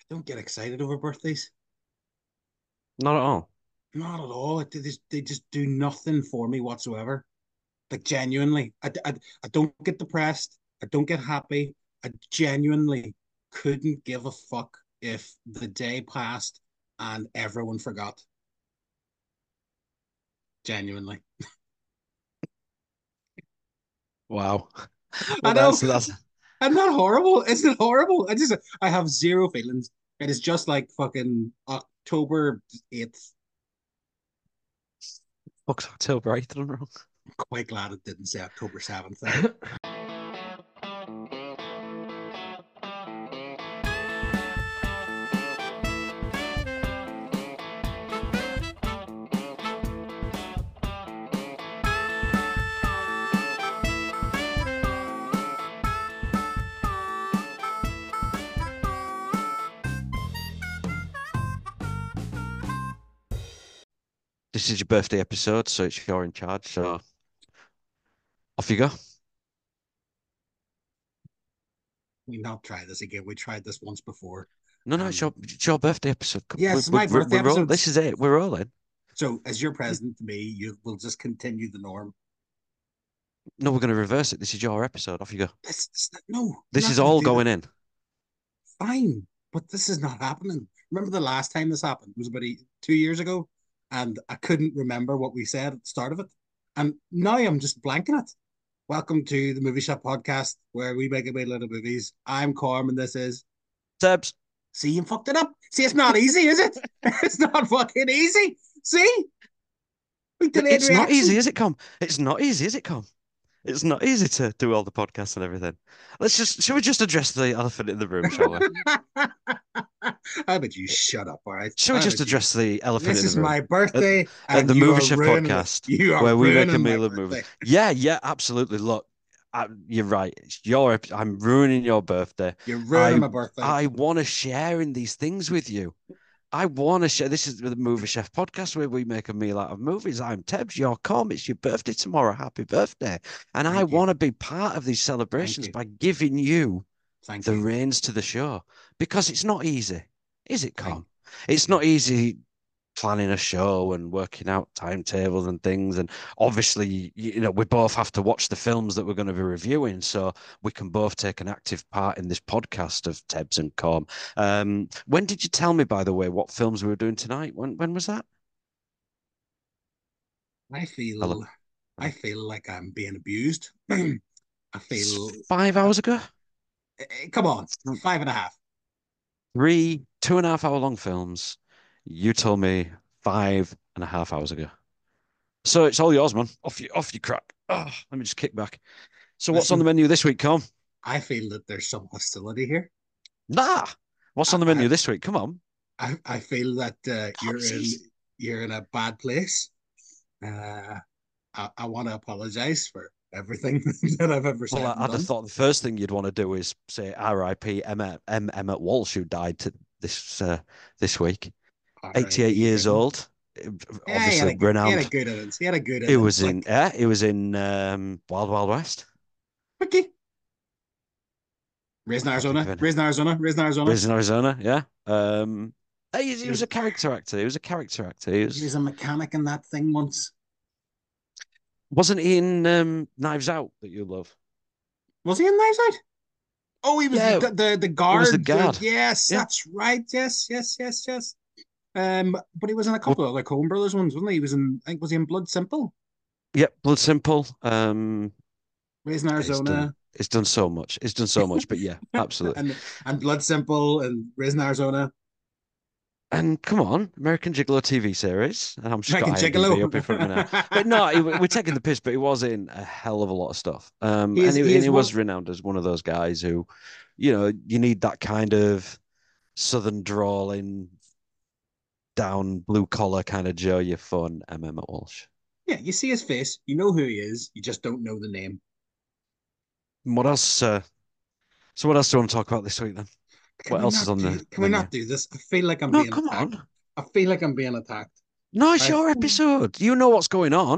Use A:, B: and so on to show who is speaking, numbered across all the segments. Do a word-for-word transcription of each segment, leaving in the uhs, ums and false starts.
A: don't get excited over birthdays.
B: Not at all.
A: Not at all. It, they just they just do nothing for me whatsoever. Like genuinely, I, I, I don't get depressed. I don't get happy. I genuinely couldn't give a fuck if the day passed and everyone forgot. Genuinely.
B: Wow. Well,
A: I know.
B: that's that's
A: I'm not horrible. It's not horrible. I just I have zero feelings. It is just like fucking October eighth.
B: fuck's October eighth. I'm wrong.
A: I'm quite glad it didn't say October seventh though.
B: This is your birthday episode, so it's you're in charge. So off you go.
A: We not try this again. We tried this once before.
B: No, no, it's
A: Um,
B: your, it's your birthday episode. Come-
A: yes,
B: We,
A: it's
B: we,
A: my
B: we're,
A: birthday
B: we're roll.
A: episode.
B: This is it. We're rolling.
A: So, as your present to me, you will just continue the norm.
B: No, we're going to reverse it. This is your episode. Off you go.
A: This, this no, you're
B: This
A: not
B: is
A: going to
B: all
A: do that.
B: going in.
A: Fine, but this is not happening. Remember the last time this happened? It was about a, two years ago, and I couldn't remember what we said at the start of it. And now I'm just blanking it. Welcome to the Movie Shop Podcast, where we make a way little movies. I'm Corm, and this is.
B: Sebs.
A: See, you fucked it up. See, it's not easy, is it? It's not fucking easy. See, we delayed
B: It's not easy,
A: reaction.
B: is it, Com? It's not easy, is it, Com? It's not easy to do all the podcasts and everything. Let's just, shall we just address the elephant in the room, shall we?
A: How about you shut up, all right?
B: Shall we
A: How
B: just
A: about you?
B: address the elephant
A: This
B: in the
A: is
B: room
A: my
B: at,
A: birthday,
B: at
A: and
B: the
A: you
B: Movie
A: are
B: Chef
A: ruining it.
B: podcast,
A: You are
B: where we make a
A: ruining my
B: meal of movies?
A: birthday.
B: Yeah, yeah, absolutely. Look, I, you're right. It's your, ep- I'm ruining your birthday.
A: You're ruining
B: I,
A: my birthday.
B: I want to share in these things with you. I want to share. This is the Movie Chef podcast where we make a meal out of movies. I'm Tebs, your com. It's your birthday tomorrow. Happy birthday. And I
A: Thank you.
B: want to be part of these
A: Thank
B: celebrations
A: you.
B: by giving you
A: Thank
B: the
A: you.
B: reins to the show because it's not easy, is it,
A: Thank
B: Com? It's not easy planning a show and working out timetables and things. And obviously, you know, we both have to watch the films that we're going to be reviewing, so we can both take an active part in this podcast of Tebs and Com. Um, when did you tell me, by the way, what films we were doing tonight? When when was that?
A: I
B: Hello.
A: feel I feel like I'm being abused. I feel
B: Five
A: uh,
B: hours ago?
A: eh, come on, five and a half.
B: Three, two and a half hour long films. You told me five and a half hours ago. So it's all yours, man. Off you, off you crack. Oh, let me just kick back. So what's on the
A: Listen,
B: menu this week, Com?
A: I feel that there's some hostility here.
B: Nah. What's
A: I
B: on the
A: I,
B: menu this week? Come on.
A: I, I feel that uh, you're in
B: Topsies.
A: you're in a bad place. Uh, I, I want to apologize for everything that I've ever
B: Well,
A: said
B: I-
A: and
B: I'd have
A: done.
B: thought the first thing you'd want to do is say R I P M. M. Emmett Walsh, who died to this uh, this week. eighty-eight
A: R I P
B: years
A: him.
B: old,
A: Yeah, he had
B: obviously
A: a good, he had a
B: renowned.
A: good innings. He had a good
B: It was
A: innings.
B: in,
A: Like,
B: yeah, it was in um, Wild Wild West.
A: okay, raised in
B: Can't think
A: Arizona,
B: of it.
A: raised in Arizona, raised in Arizona.
B: Raised in Arizona, yeah. Um, he, he
A: He
B: was
A: was
B: a character actor. He was a character actor. He
A: he was
B: was,
A: a mechanic in that thing once.
B: wasn't he in um, Knives Out that you love?
A: Was he in Knives Out? Oh, he was the
B: Yeah,
A: the, the
B: he was the
A: guard. The,
B: guard.
A: yes,
B: Yeah.
A: that's right. Yes, yes, yes, yes. Um, but he was in a
B: Well,
A: couple of other Coen Brothers ones, wasn't he? He was in, I think, was he in Blood Simple?
B: yeah, Blood Simple. Um,
A: Raised in
B: it's done.
A: Arizona,
B: It's done so much. It's done so much. But yeah, absolutely.
A: and and Blood Simple and Raised in Arizona.
B: And come on, American Gigolo T V series. And I'm just got
A: American
B: IMDb up in front of me now. But
A: Gigolo.
B: no, he, we're taking the piss, but he was in a hell of a lot of stuff. Um,
A: he
B: and
A: is
B: he,
A: he
B: and
A: is
B: he was
A: one.
B: renowned as one of those guys who, you know, you need that kind of southern drawling, down blue collar kind of Joe. You're fun, M. Emmett Walsh.
A: Yeah, you see his face, you know who he is, you just don't know the name.
B: And what else? Uh, so what else do you want to talk about this week then?
A: Can
B: What
A: we
B: else is
A: not
B: on
A: do?
B: the
A: Can we
B: menu?
A: not do this? I feel like I'm
B: No,
A: being
B: come
A: attacked.
B: on.
A: I feel like I'm being attacked.
B: No, it's
A: Right?
B: your episode. You know what's going on.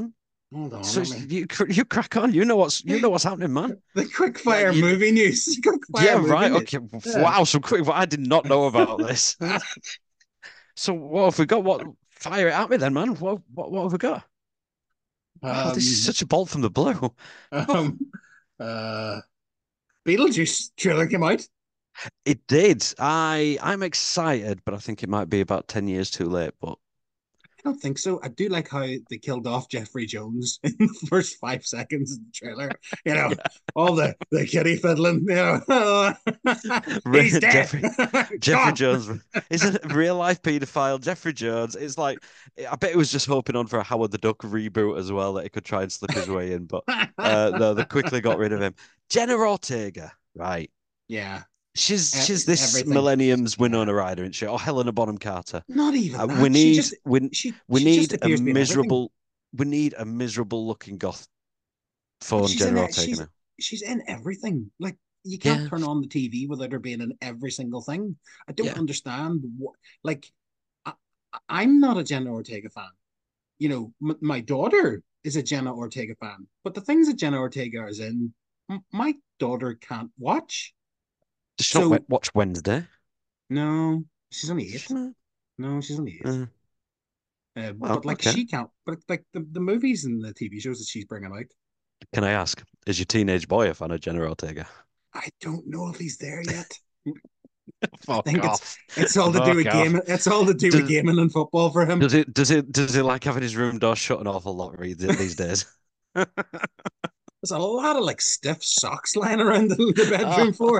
A: Hold on,
B: So
A: let
B: it's-
A: me.
B: you cr- you crack on. You know what's you know what's happening, man.
A: The quick
B: Yeah,
A: fire
B: you,
A: movie news. Quick fire
B: yeah,
A: movie
B: right.
A: news.
B: Okay.
A: Yeah.
B: Wow, some quick. I did not know about this. So what have we got? What fire it at me then, man? What what what have we got? Wow, this is
A: um,
B: such a bolt from the blue.
A: um, uh, Beetlejuice trailer came out.
B: It did. I I'm excited, but I think it might be about ten years too late. But
A: I don't think so. I do like how they killed off Jeffrey Jones in the first five seconds of the trailer. You know,
B: yeah,
A: all the the kitty fiddling. You know, he's dead.
B: Jeffrey Jeffrey
A: Gone.
B: Jones is a real life paedophile. Jeffrey Jones. It's like I bet he was just hoping on for a Howard the Duck reboot as well that he could try and slip his way in. But uh, no, they quickly got rid of him. Jenna Ortega, right?
A: Yeah,
B: She's
A: e-
B: she's this
A: everything.
B: millennium's
A: Yeah,
B: Winona Ryder, isn't she? Or Helena Bonham Carter.
A: not even
B: Uh, we
A: that. She
B: need
A: just
B: we
A: she
B: we
A: she just
B: need a
A: appears to be in everything.
B: miserable we need a miserable looking goth
A: But
B: phone
A: she's in
B: Jenna
A: it.
B: Ortega
A: She's
B: now.
A: she's in everything. Like you can't
B: Yeah,
A: turn on the T V without her being in every single thing. I don't
B: yeah.
A: understand what. Like I, I'm not a Jenna Ortega fan. You know, m- my daughter is a Jenna Ortega fan, but the things that Jenna Ortega is in, m- my daughter can't watch.
B: Does she not wa-
A: So
B: watch Wednesday?
A: no, she's only
B: Does
A: eight.
B: she not?
A: No, she's only eight.
B: Uh,
A: Uh,
B: well,
A: but like
B: okay.
A: she can't. But like the, the movies and the T V shows that she's bringing out,
B: Can I ask, is your teenage boy a fan of Jenna Ortega?
A: I don't know if he's there yet. I
B: Fuck
A: think it's
B: off.
A: it's all to do
B: Fuck
A: with
B: off.
A: gaming. It's all to do with
B: Does
A: gaming and football for him.
B: does it does it does it like having his room door shut an awful lot re- these days?
A: There's a lot of like stiff socks lying around the, the
B: Oh,
A: bedroom floor.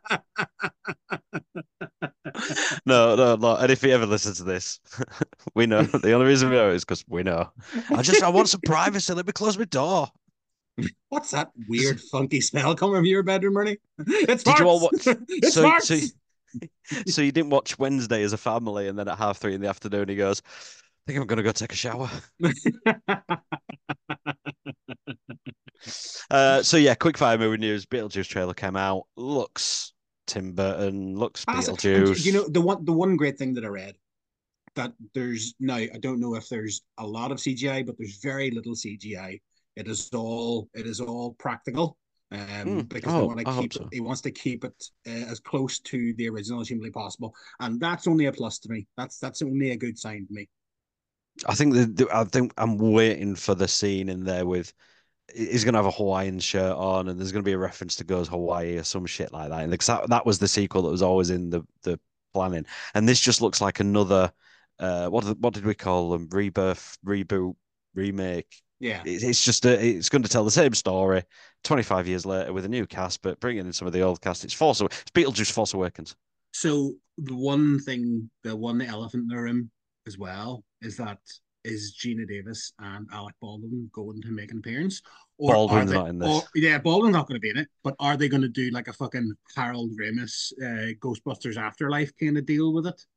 B: no, no, no. And if he ever listens to this, we know. The only reason we know is because we know. I just I want some privacy. Let me close my door.
A: What's that
B: Does-
A: weird, funky smell coming from your bedroom, Ernie? It's
B: Did you all
A: farts.
B: watch?
A: It's
B: So so
A: farts.
B: so you didn't watch Wednesday as a family, and then at half three in the afternoon he goes, "I think I'm gonna go take a shower." Uh, so yeah, quick fire movie news. Beetlejuice trailer came out. Looks Tim Burton. Looks
A: And you
B: Beetlejuice.
A: know the one the one great thing that I read that there's now I don't know if there's a lot of C G I, but there's very little C G I. It is all it is all practical, um,
B: Mm, I
A: because they
B: hope
A: want to
B: I hope
A: keep it.
B: so.
A: He wants to keep it uh, as close to the original as humanly possible, and that's only a plus to me. That's that's only a good sign to me.
B: I think the, I think I'm waiting for the scene in there with he's gonna have a Hawaiian shirt on, and there's gonna be a reference to Goes Hawaii or some shit like that. And because that, that was the sequel that was always in the the planning, and this just looks like another. Uh, what did- what did we call them? Rebirth, reboot, remake.
A: Yeah.
B: It, it's just a, it's going to tell the same story twenty-five years later with a new cast, but bringing in some of the old cast. It's Force. It's Beetlejuice Force Awakens.
A: So the one thing, the one elephant in the room as well, is that is Gina Davis and Alec Baldwin going to make an appearance, or are
B: Baldwin's
A: they?
B: not in
A: Or
B: this.
A: yeah, Baldwin's not going to be in it, but are they going to do like a fucking Harold Ramis uh, Ghostbusters Afterlife kind of deal with it?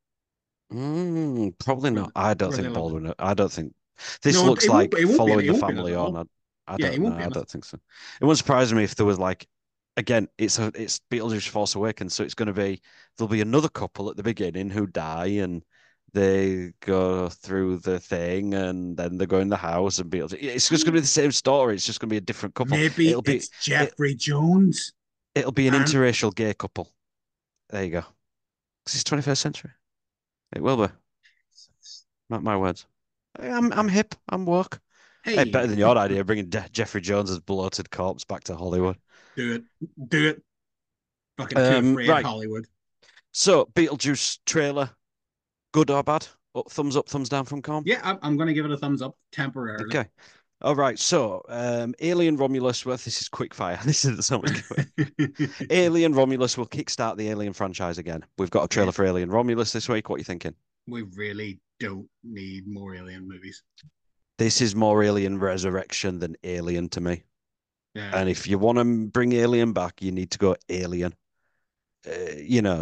B: Mm, probably
A: Where,
B: not. I don't
A: where
B: think
A: they'll
B: Baldwin. I don't think this
A: no,
B: looks
A: it won't.
B: like
A: It won't be.
B: following
A: It
B: the
A: won't be in it
B: family
A: at
B: on.
A: all.
B: I, I
A: Yeah, it
B: don't know.
A: won't be
B: I
A: in it.
B: don't think so. It wouldn't surprise me if there was like, again, it's a it's Beetlejuice Force Awakens, so it's going to be there'll be another couple at the beginning who die and they go through the thing and then they go in the house and Beetlejuice. It's just going to be the same story. It's just going to be a different couple.
A: Maybe
B: It'll be
A: it's
B: it
A: Jeffrey Jones
B: it'll be an
A: and
B: interracial gay couple. There you go. Because it's twenty-first century. It will be. Not my words. I'm I'm hip. I'm woke. Hey, better
A: hey,
B: than your idea, bringing De Jeffrey Jones's bloated corpse back to Hollywood.
A: do it, do it. Fucking too
B: Um,
A: afraid
B: right.
A: Hollywood.
B: So, Beetlejuice trailer, good or bad? Up, thumbs up, thumbs down from Com.
A: Yeah, I'm, I'm going to give it a thumbs up temporarily.
B: Okay. All right. So, um, Alien Romulus. Well, this is quick fire. This isn't so much. Alien Romulus will kickstart the Alien franchise again. We've got a trailer for Alien Romulus this week. What are you thinking?
A: We really don't need more alien movies.
B: This is more Alien Resurrection than Alien to me.
A: Yeah,
B: And if you want to bring Alien back, you need to go Alien. Uh, you know,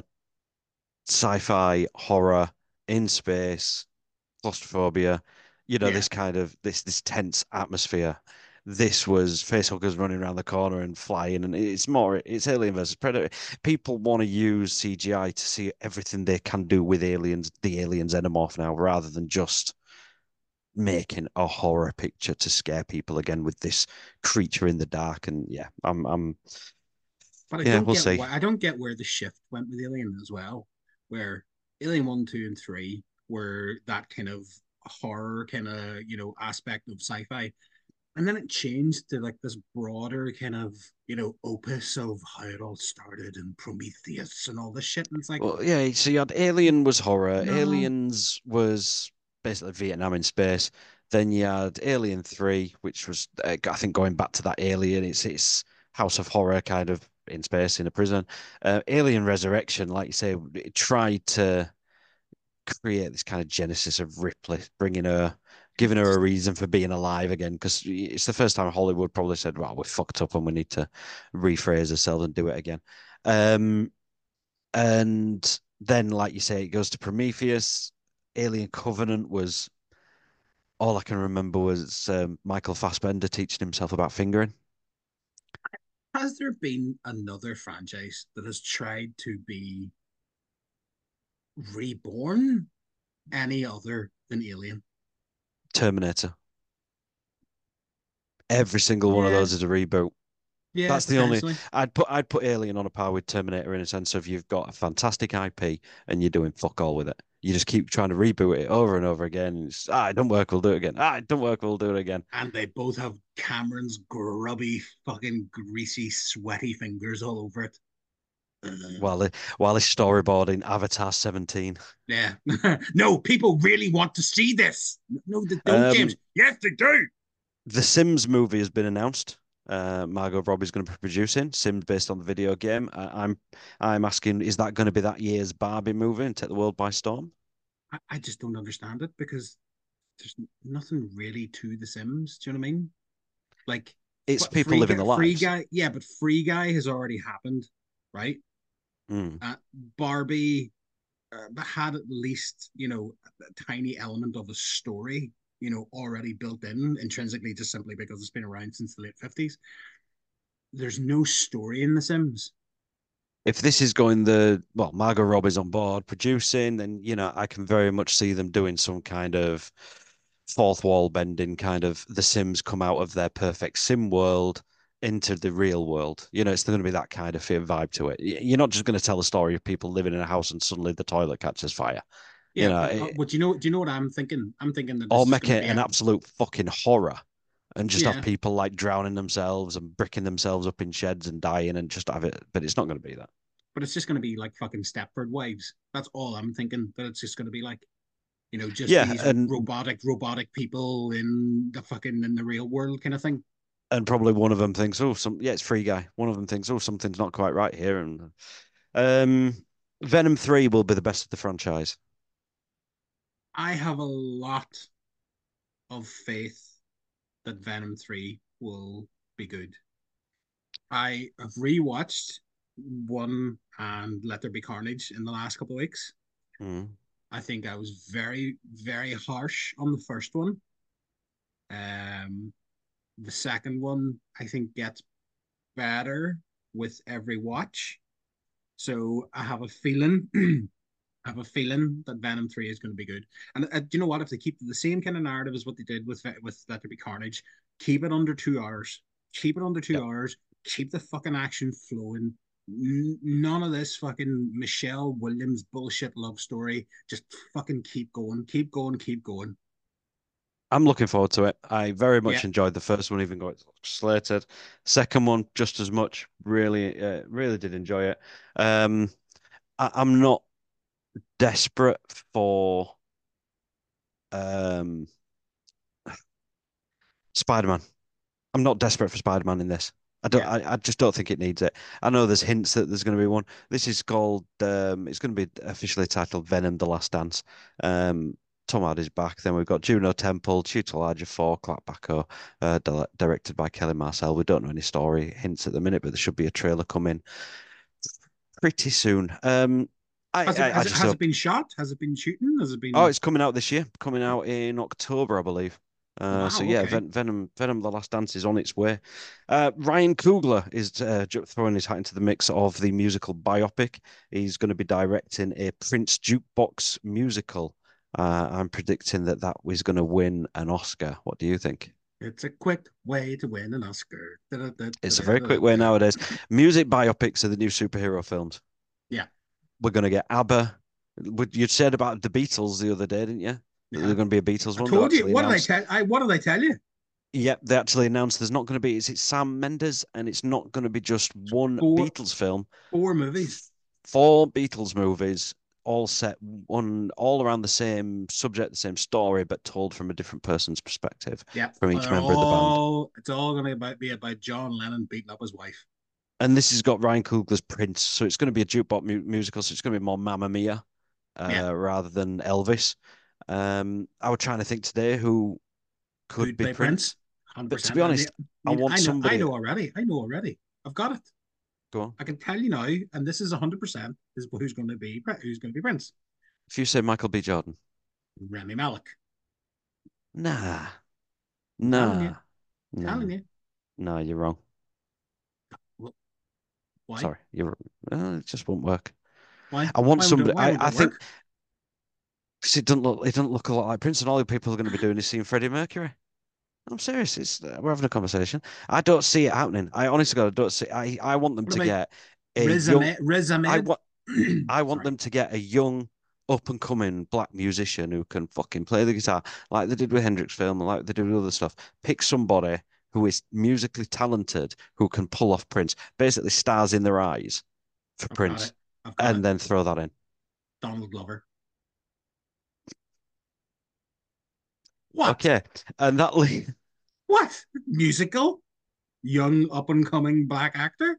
B: sci-fi, horror, in space, claustrophobia, you know,
A: yeah.
B: this kind of this this tense atmosphere. This was facehuggers running around the corner and flying, and it's more it's Alien versus Predator. People want to use C G I to see everything they can do with aliens, the aliens xenomorph now, rather than just making a horror picture to scare people again with this creature in the dark. And yeah, I'm, I'm,
A: But I
B: yeah,
A: don't
B: we'll
A: get
B: see.
A: why I don't get where the shift went with Alien as well, where Alien one, two, and three were that kind of horror kind of you know aspect of sci-fi, and then it changed to like this broader kind of you know opus of how it all started and Prometheus and all this shit. And it's like,
B: Well, yeah, so you had Alien was horror,
A: no,
B: Aliens was basically Vietnam in space. Then you had Alien three, which was, uh, I think, going back to that Alien, it's it's House of Horror kind of in space in a prison. Uh, Alien Resurrection, like you say, it tried to create this kind of genesis of Ripley, bringing her, giving her a
A: just
B: reason for being alive again, because it's the first time Hollywood probably said, "Well, we're fucked up and we need to rephrase ourselves and do it again." Um, and then, like you say, it goes to Prometheus. Alien Covenant was all I can remember was um, Michael Fassbender teaching himself about fingering.
A: has there been another franchise that has tried to be reborn any other than Alien?
B: Terminator. Every single one of
A: Yeah,
B: those is a reboot.
A: yeah,
B: That's the only
A: potentially.
B: I'd put I'd put Alien on a par with Terminator in a sense of you've got a fantastic I P and you're doing fuck all with it. You just keep trying to reboot it over and over again. It's, ah, it don't work, we'll do it again. Ah, it don't work, we'll do it again.
A: And they both have Cameron's grubby, fucking greasy, sweaty fingers all over it. Uh,
B: While they, while it's storyboarding Avatar seventeen.
A: yeah. No, people really want to see this. No, they don't, James.
B: Um,
A: Yes, they do.
B: The Sims movie has been announced. Uh, Margot Robbie's going to be producing Sims based on the video game. I, I'm I'm asking, is that going to be that year's Barbie movie and take the world by storm?
A: I, I just don't understand it because there's nothing really to The Sims. Do you know what I mean? Like,
B: It's
A: but
B: people
A: free
B: living
A: guy,
B: their
A: free
B: lives.
A: guy, yeah, but free guy has already happened, right?
B: Mm.
A: Uh, Barbie uh, had at least you know a tiny element of a story you know already built in intrinsically just simply because it's been around since the late fifties. There's no story in The Sims.
B: If this is going the well, Margot Robbie's on board producing, then you know I can very much see them doing some kind of fourth wall bending, kind of The Sims come out of their perfect sim world into the real world. You know, it's going to be that kind of vibe to it. You're not just going to tell a story of people living in a house and suddenly the toilet catches fire. You
A: Yeah,
B: know,
A: but uh,
B: it,
A: what do you know? Do you know what I'm thinking? I'm thinking that
B: or
A: this is
B: make
A: going to
B: it
A: be
B: an
A: a
B: absolute fucking horror and just have
A: yeah,
B: people like drowning themselves and bricking themselves up in sheds and dying and just have it. But it's not going to be that.
A: but it's just going to be like fucking Stepford Wives. That's all I'm thinking. That it's just going to be like you know just
B: Yeah,
A: these
B: and
A: robotic robotic people in the fucking in the real world kind of thing.
B: and probably one of them thinks, oh, some yeah, it's Free Guy. One of them thinks, oh, something's not quite right here. And um, Venom three will be the best of the franchise.
A: I have a lot of faith that Venom three will be good. I have rewatched one and Let There Be Carnage in the last couple of weeks.
B: Mm.
A: I think I was very, very harsh on the first one. Um, the second one, I think, gets better with every watch. So I have a feeling, I have a feeling that Venom three is going to be good. And uh, do you know what? If they keep the same kind of narrative as what they did with with Let There Be Carnage, keep it under two hours. Keep it under two
B: Yep.
A: hours. Keep the fucking action flowing. N- none of this fucking Michelle Williams bullshit love story. Just fucking keep going. Keep going. Keep going.
B: I'm looking forward to it. I very
A: Yeah,
B: much enjoyed the first one, even though it's slated. Second one, just as much. Really, uh, really did enjoy it. Um, I, I'm not desperate for um Spider-Man. I'm not desperate for Spider-Man in this. I don't.
A: yeah.
B: I, I just don't think it needs it. I know there's hints that there's going to be one. This is called. Um, it's going to be officially titled Venom: The Last Dance. Um, Tom Hardy's back. Then we've got Juno Temple, Tutor four, Clark Backo, uh, di- directed by Kelly Marcel. We don't know any story hints at the minute, but there should be a trailer coming pretty soon. Um, I,
A: Has it
B: I, I
A: has it
B: just
A: has it
B: hope.
A: been shot? Has it been shooting? Has it
B: Oh,
A: been?
B: it's coming out this year. Coming out in October, I believe. Uh, so
A: Wow.
B: yeah,
A: Okay.
B: Ven Venom, Venom: The Last Dance is on its way. Uh, Ryan Coogler is uh, ju- throwing his hat into the mix of the musical biopic. He's going to be directing a Prince jukebox musical Uh, I'm predicting that that was going to win an Oscar. What do you think?
A: It's a quick way to win an Oscar.
B: It's a very quick way nowadays. Music biopics are the new superhero films.
A: Yeah,
B: We're going to get ABBA. What you said about the Beatles the other day, didn't you? That
A: yeah.
B: there's going to be a Beatles
A: I
B: one. They've
A: told you.
B: actually
A: What did I
B: announced.
A: tell? I what did I tell you?
B: Yep, they actually announced there's not going to be. Is it Sam Mendes? And it's not going to be just one
A: Four
B: Beatles film.
A: four movies.
B: Four Beatles movies, all set one, all around the same subject, the same story, but told from a different person's perspective
A: Yeah,
B: from
A: but
B: each
A: they're
B: member of the band.
A: all. It's all going to be about John Lennon beating up his wife.
B: And this has got Ryan Coogler's Prince, so it's going to be a jukebox mu musical. So it's going to be more Mamma Mia
A: Yeah,
B: uh, rather than Elvis. Um, I was trying to think today who could
A: who'd
B: be
A: play Prince?
B: Prince,
A: Hundred
B: but to
A: percent.
B: be
A: I need,
B: honest, I
A: need.
B: want
A: I know. I
B: somebody.
A: know already. I know already. I've got it.
B: Go on.
A: I can tell you now, and this is a hundred percent. Is who's going to be who's going to be Prince?
B: If you say Michael B. Jordan,
A: Remy Malik.
B: nah,
A: I'm telling you.
B: nah, nah,
A: Telling you.
B: nah, you're wrong.
A: Well, why?
B: Sorry, you're. Uh, it just won't work.
A: Why?
B: I want
A: Why won't it?
B: somebody.
A: Why
B: I,
A: won't
B: I
A: it
B: think
A: work?
B: 'cause it doesn't look. It doesn't look a lot like Prince, and all the people are going to be doing is seeing Freddie Mercury. I'm serious. It's uh, we're having a conversation. I don't see it happening. I honestly, God, I don't see. I I want them
A: What
B: to
A: about
B: get a
A: Riz
B: young.
A: Ahmed? Riz
B: I
A: Ahmed?
B: want. I want
A: Sorry.
B: them to get a young, up and coming black musician who can fucking play the guitar like they did with Hendrix film and like they did with other stuff. Pick somebody who is musically talented who can pull off Prince. Basically, stars in their eyes for
A: I've got
B: Prince,
A: it. I've got it.
B: and then throw that in.
A: Donald Glover. What?
B: Okay, and that leads.
A: What? Musical? Young up and coming black actor?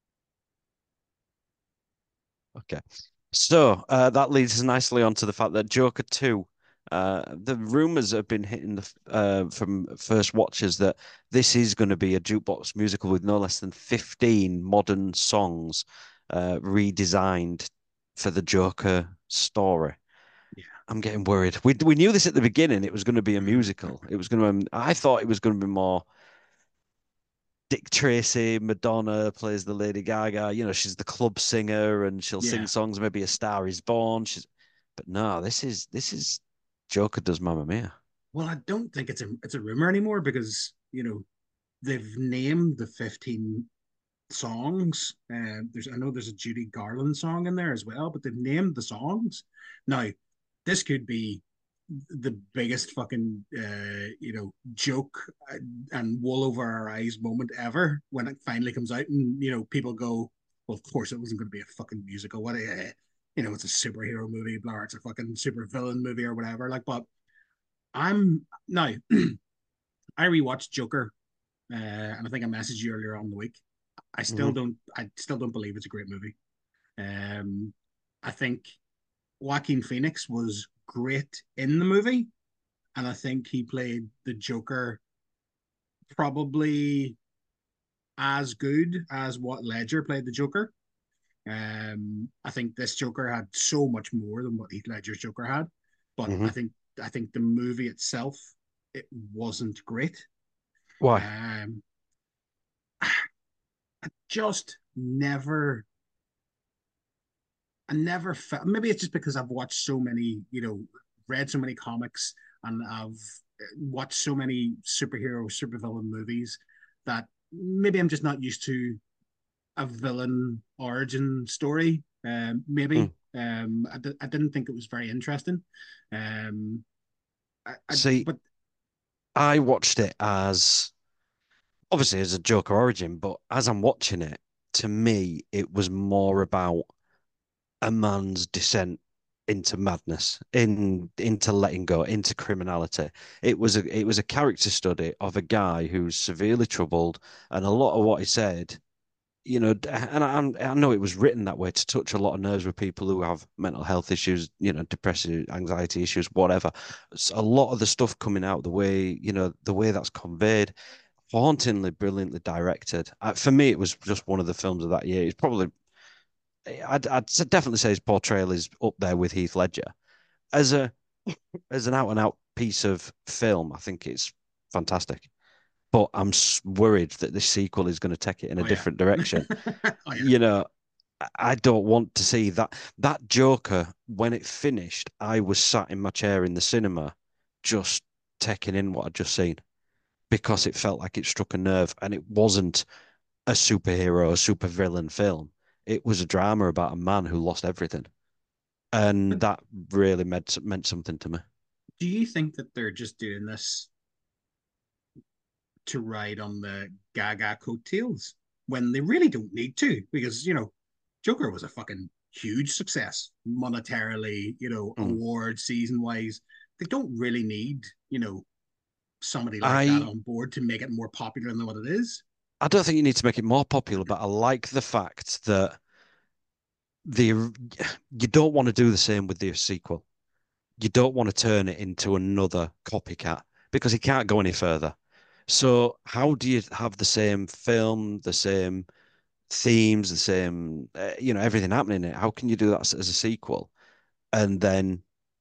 B: Okay. So uh, that leads us nicely onto the fact that Joker two, uh, the rumors have been hitting the uh, from first watchers that this is going to be a jukebox musical with no less than fifteen modern songs uh, redesigned for the Joker story.
A: Yeah.
B: I'm getting worried. We we knew this at the beginning. It was going to be a musical. It was going to. I thought it was going to be more Dick Tracy, Madonna plays the Lady Gaga. You know, she's the club singer and she'll sing
A: Yeah.
B: songs. Maybe A Star Is Born. She's, but no, this is this is Joker does Mamma Mia.
A: Well, I don't think it's a it's a rumor anymore because you know they've named the fifteen songs. Uh, there's I know there's a Judy Garland song in there as well, but they've named the songs. Now, this could be the biggest fucking uh, you know joke and wool over our eyes moment ever when it finally comes out, and you know people go, "Well, of course it wasn't going to be a fucking musical. What, uh, you know, it's a superhero movie, blah, it's a fucking super villain movie or whatever." Like, but I'm now I rewatched Joker, uh, and I think I messaged you earlier on in the week. I still
B: Hmm.
A: don't I still don't believe it's a great movie. Um, I think Joaquin Phoenix was great in the movie, and I think he played the Joker probably as good as what Ledger played the Joker. Um, I think this Joker had so much more than what Heath Ledger's Joker had, but I
B: Hmm.
A: think I think the movie itself it wasn't great.
B: Why?
A: Um, I just never I never felt. Maybe it's just because I've watched so many, you know, read so many comics and I've watched so many superhero, supervillain movies that maybe I'm just not used to a villain origin story. Um,
B: Hmm.
A: maybe um, I, d- I didn't think it was very interesting. Um, I, I
B: See,
A: but
B: I watched it as obviously as a Joker origin, but as I'm watching it, to me, it was more about a man's descent into madness, in into letting go, into criminality. It was a it was a character study of a guy who's severely troubled, and a lot of what he said, you know, and I, I know it was written that way to touch a lot of nerves with people who have mental health issues, you know, depression, anxiety issues, whatever. So a lot of the stuff coming out, the way, you know, the way that's conveyed, hauntingly, brilliantly directed. Uh, for me, it was just one of the films of that year. It's probably I'd, I'd definitely say his portrayal is up there with Heath Ledger as a as an out and out piece of film. I think it's fantastic, but I'm worried that this sequel is going to take it in a
A: oh yeah,
B: different direction.
A: oh yeah,
B: You know, I don't want to see that that Joker when it finished. I was sat in my chair in the cinema, just taking in what I'd just seen because it felt like it struck a nerve, and it wasn't a superhero, a supervillain film. It was a drama about a man who lost everything, and
A: But
B: that really meant meant something to me.
A: do you think that they're just doing this to ride on the Gaga coattails when they really don't need to? Because, you know, Joker was a fucking huge success monetarily, you know,
B: Mm.
A: award season wise. They don't really need, you know, somebody like that
B: I
A: on board to make it more popular than what it is.
B: I don't think you need to make it more popular, but I like the fact that the you don't want to do the same with the sequel. You don't want to turn it into another copycat because it can't go any further. So how do you have the same film, the same themes, the same, uh, you know, everything happening in it? How can you do that as, as a sequel? And then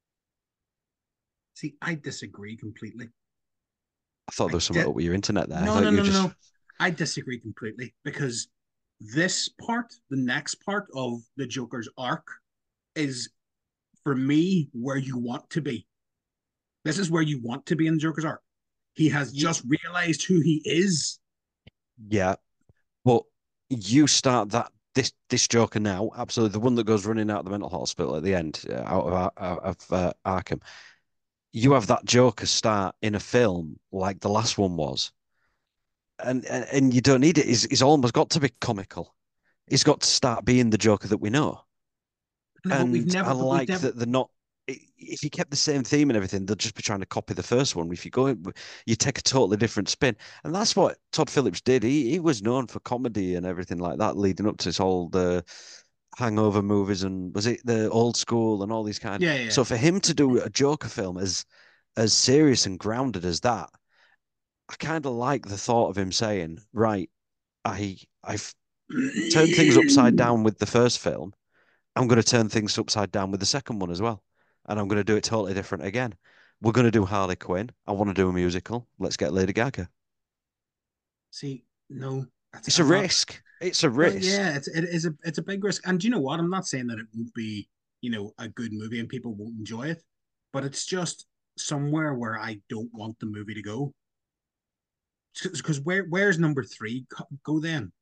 A: See, I disagree completely.
B: I thought there
A: I
B: was something
A: did.
B: up with your internet there. I
A: No,
B: thought
A: no,
B: you were
A: no, no,
B: just
A: no. I disagree completely because this part, the next part of the Joker's arc, is for me where you want to be. This is where you want to be in the Joker's arc. He has
B: y-
A: just realized who he is.
B: yeah, but you start that this this Joker now, absolutely the one that goes running out of the mental hospital at the end, uh, out of Ar- out of uh, Arkham. You have that Joker start in a film like the last one was, and and, and you don't need it. He's, he's almost got to be comical. He's got to start being the Joker that we know.
A: No, but we've
B: And I
A: never, but we've
B: like
A: never.
B: that they're not. If you kept the same theme and everything, they'll just be trying to copy the first one. If you go, you take a totally different spin, and that's what Todd Phillips did. He he was known for comedy and everything like that, leading up to this whole the Hangover movies and was it the Old School and all these kind.
A: Yeah, yeah.
B: So for him to do a Joker film as as serious and grounded as that, I kind of like the thought of him saying, "Right, I I've turned things upside
A: Yeah.
B: down with the first film. I'm going to turn things upside down with the second one as well. And I'm going to do it totally different again. We're going to do Harley Quinn. I want to do a musical. Let's get Lady Gaga.
A: See, no, that's,
B: It's a
A: I'm not.
B: risk. It's a
A: Well,
B: risk.
A: yeah, it's it is a it's a big risk. And do you know what? I'm not saying that it won't be, you know, a good movie and people won't enjoy it, but it's just somewhere where I don't want the movie to go. Because where where's number three go then?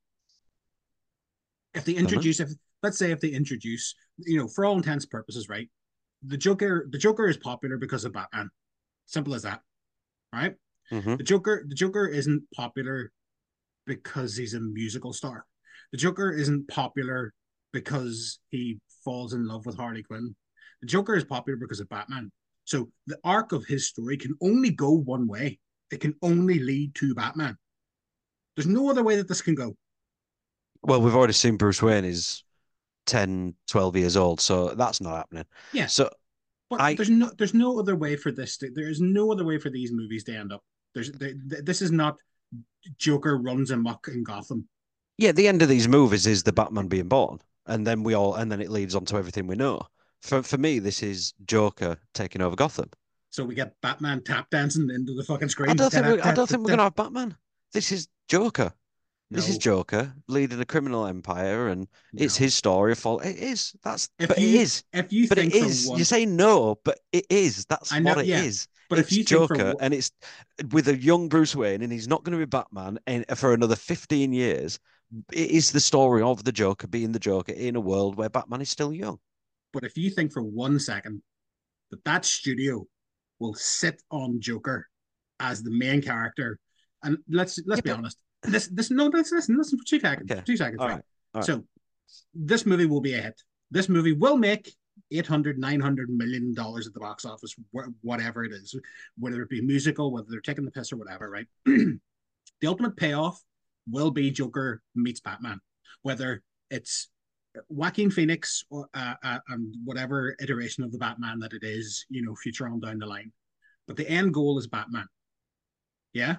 A: If they
B: Don't know.
A: introduce, if let's say if they introduce, you know, for all intents and purposes, right? The Joker, the Joker is popular because of Batman. Simple as that, right?
B: Hmm.
A: The Joker, the Joker isn't popular because he's a musical star. The Joker isn't popular because he falls in love with Harley Quinn. The Joker is popular because of Batman. So the arc of his story can only go one way. It can only lead to Batman. There's no other way that this can go.
B: Well, we've already seen Bruce Wayne is ten, twelve years old, so that's not happening.
A: Yeah,
B: So
A: but
B: I,
A: there's no there's no other way for this. To, there is no other way for these movies to end up. There's there, this is not Joker runs amok in Gotham.
B: yeah, the end of these movies is the Batman being born. And then we all, and then it leads on to everything we know. For for me, this is Joker taking over Gotham.
A: So we get Batman tap dancing into the fucking
B: I
A: screen.
B: don't think we, I don't think we're gonna have Batman. This is Joker. This is
A: No,
B: Joker leading a criminal empire, and it's
A: no.
B: his story of fault. It is. That's.
A: If
B: But it
A: you
B: is.
A: if you
B: But it
A: think for
B: is. You
A: one,
B: say no, but it is. That's
A: I know,
B: what it
A: yeah,
B: is.
A: but if
B: It's
A: you think for
B: Joker,
A: one,
B: and it's with a young Bruce Wayne, and he's not going to be Batman and for another fifteen years. It is the story of the Joker being the Joker in a world where Batman is still young.
A: but if you think for one second that that studio will sit on Joker as the main character, and let's let's
B: Yeah,
A: be
B: but
A: honest, this this no, listen, listen, listen for two seconds,
B: okay.
A: two seconds,
B: All
A: right?
B: right. All right.
A: So this movie will be a hit. This movie will make eight hundred, nine hundred million dollars at the box office, whatever it is, whether it be musical, whether they're taking the piss or whatever, right? The ultimate payoff will be Joker meets Batman, whether it's Joaquin Phoenix or uh, uh, and whatever iteration of the Batman that it is, you know, future on down the line. But the end goal is Batman. Yeah?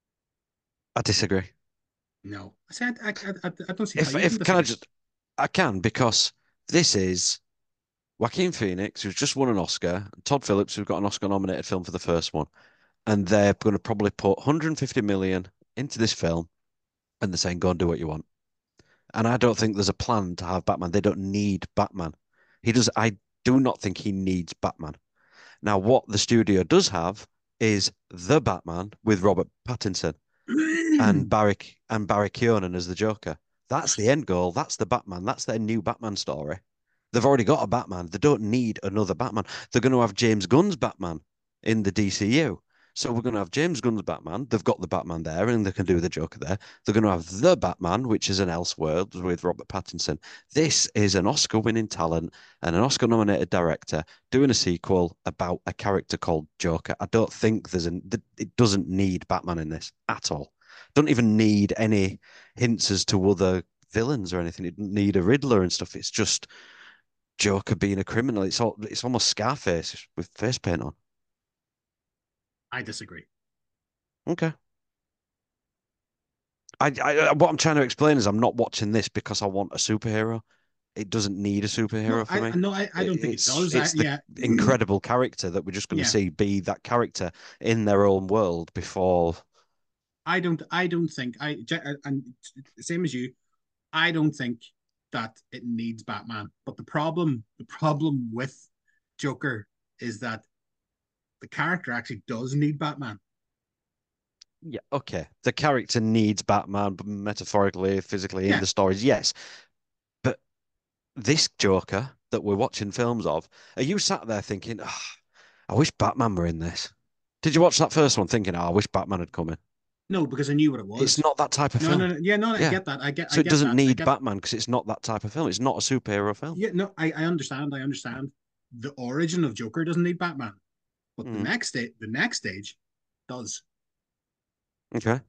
B: I disagree.
A: No, I said I, I, I don't see how
B: If
A: you can
B: if can I
A: disagree.
B: just I can because this is Joaquin Phoenix, who's just won an Oscar, and Todd Phillips, who got an Oscar nominated film for the first one, and they're going to probably put one hundred fifty million into this film, and they're saying, "Go and do what you want." And I don't think there's a plan to have Batman. They don't need Batman. He does. I do not think he needs Batman. Now, what the studio does have is the Batman with Robert Pattinson and Barry and Barry Keoghan as the Joker. That's the end goal. That's the Batman. That's their new Batman story. They've already got a Batman. They don't need another Batman. They're going to have James Gunn's Batman in the D C U. So we're going to have James Gunn's Batman. They've got the Batman there, and they can do the Joker there. They're going to have the Batman, which is an Elseworld with Robert Pattinson. This is an Oscar-winning talent and an Oscar-nominated director doing a sequel about a character called Joker. I don't think there's an it doesn't need Batman in this at all. Don't even need any hints as to other villains or anything. It doesn't need a Riddler and stuff. It's just Joker being a criminal. It's all it's almost Scarface with face paint on.
A: I disagree.
B: Okay. I, I what I'm trying to explain is I'm not watching this because I want a superhero. It doesn't need a
A: No,
B: superhero for
A: I
B: me.
A: no, I, I don't think it
B: It's
A: does. I,
B: it's the
A: yeah,
B: incredible character that we're just going to
A: yeah.
B: see be that character in their own world before.
A: I don't. I don't think. I and same as you. I don't think that it needs Batman. But the problem, the problem with Joker is that the character actually does need Batman.
B: Yeah, okay. The character needs Batman, but metaphorically, physically in
A: Yeah.
B: the stories, yes. But this Joker that we're watching films of, are you sat there thinking, oh, I wish Batman were in this? Did you watch that first one thinking, oh, I wish Batman had come in?
A: No, because I knew what it
B: It's
A: was.
B: not that type of
A: No,
B: film.
A: no, no. Yeah, no, I
B: Yeah.
A: get that. I get. I
B: So it
A: get
B: doesn't
A: that. I
B: need
A: get.
B: Batman because it's not that type of film. It's not a superhero film.
A: Yeah, no, I, I understand. I understand. The origin of Joker doesn't need Batman, but the
B: Mm,
A: next stage, the next stage, does.
B: okay.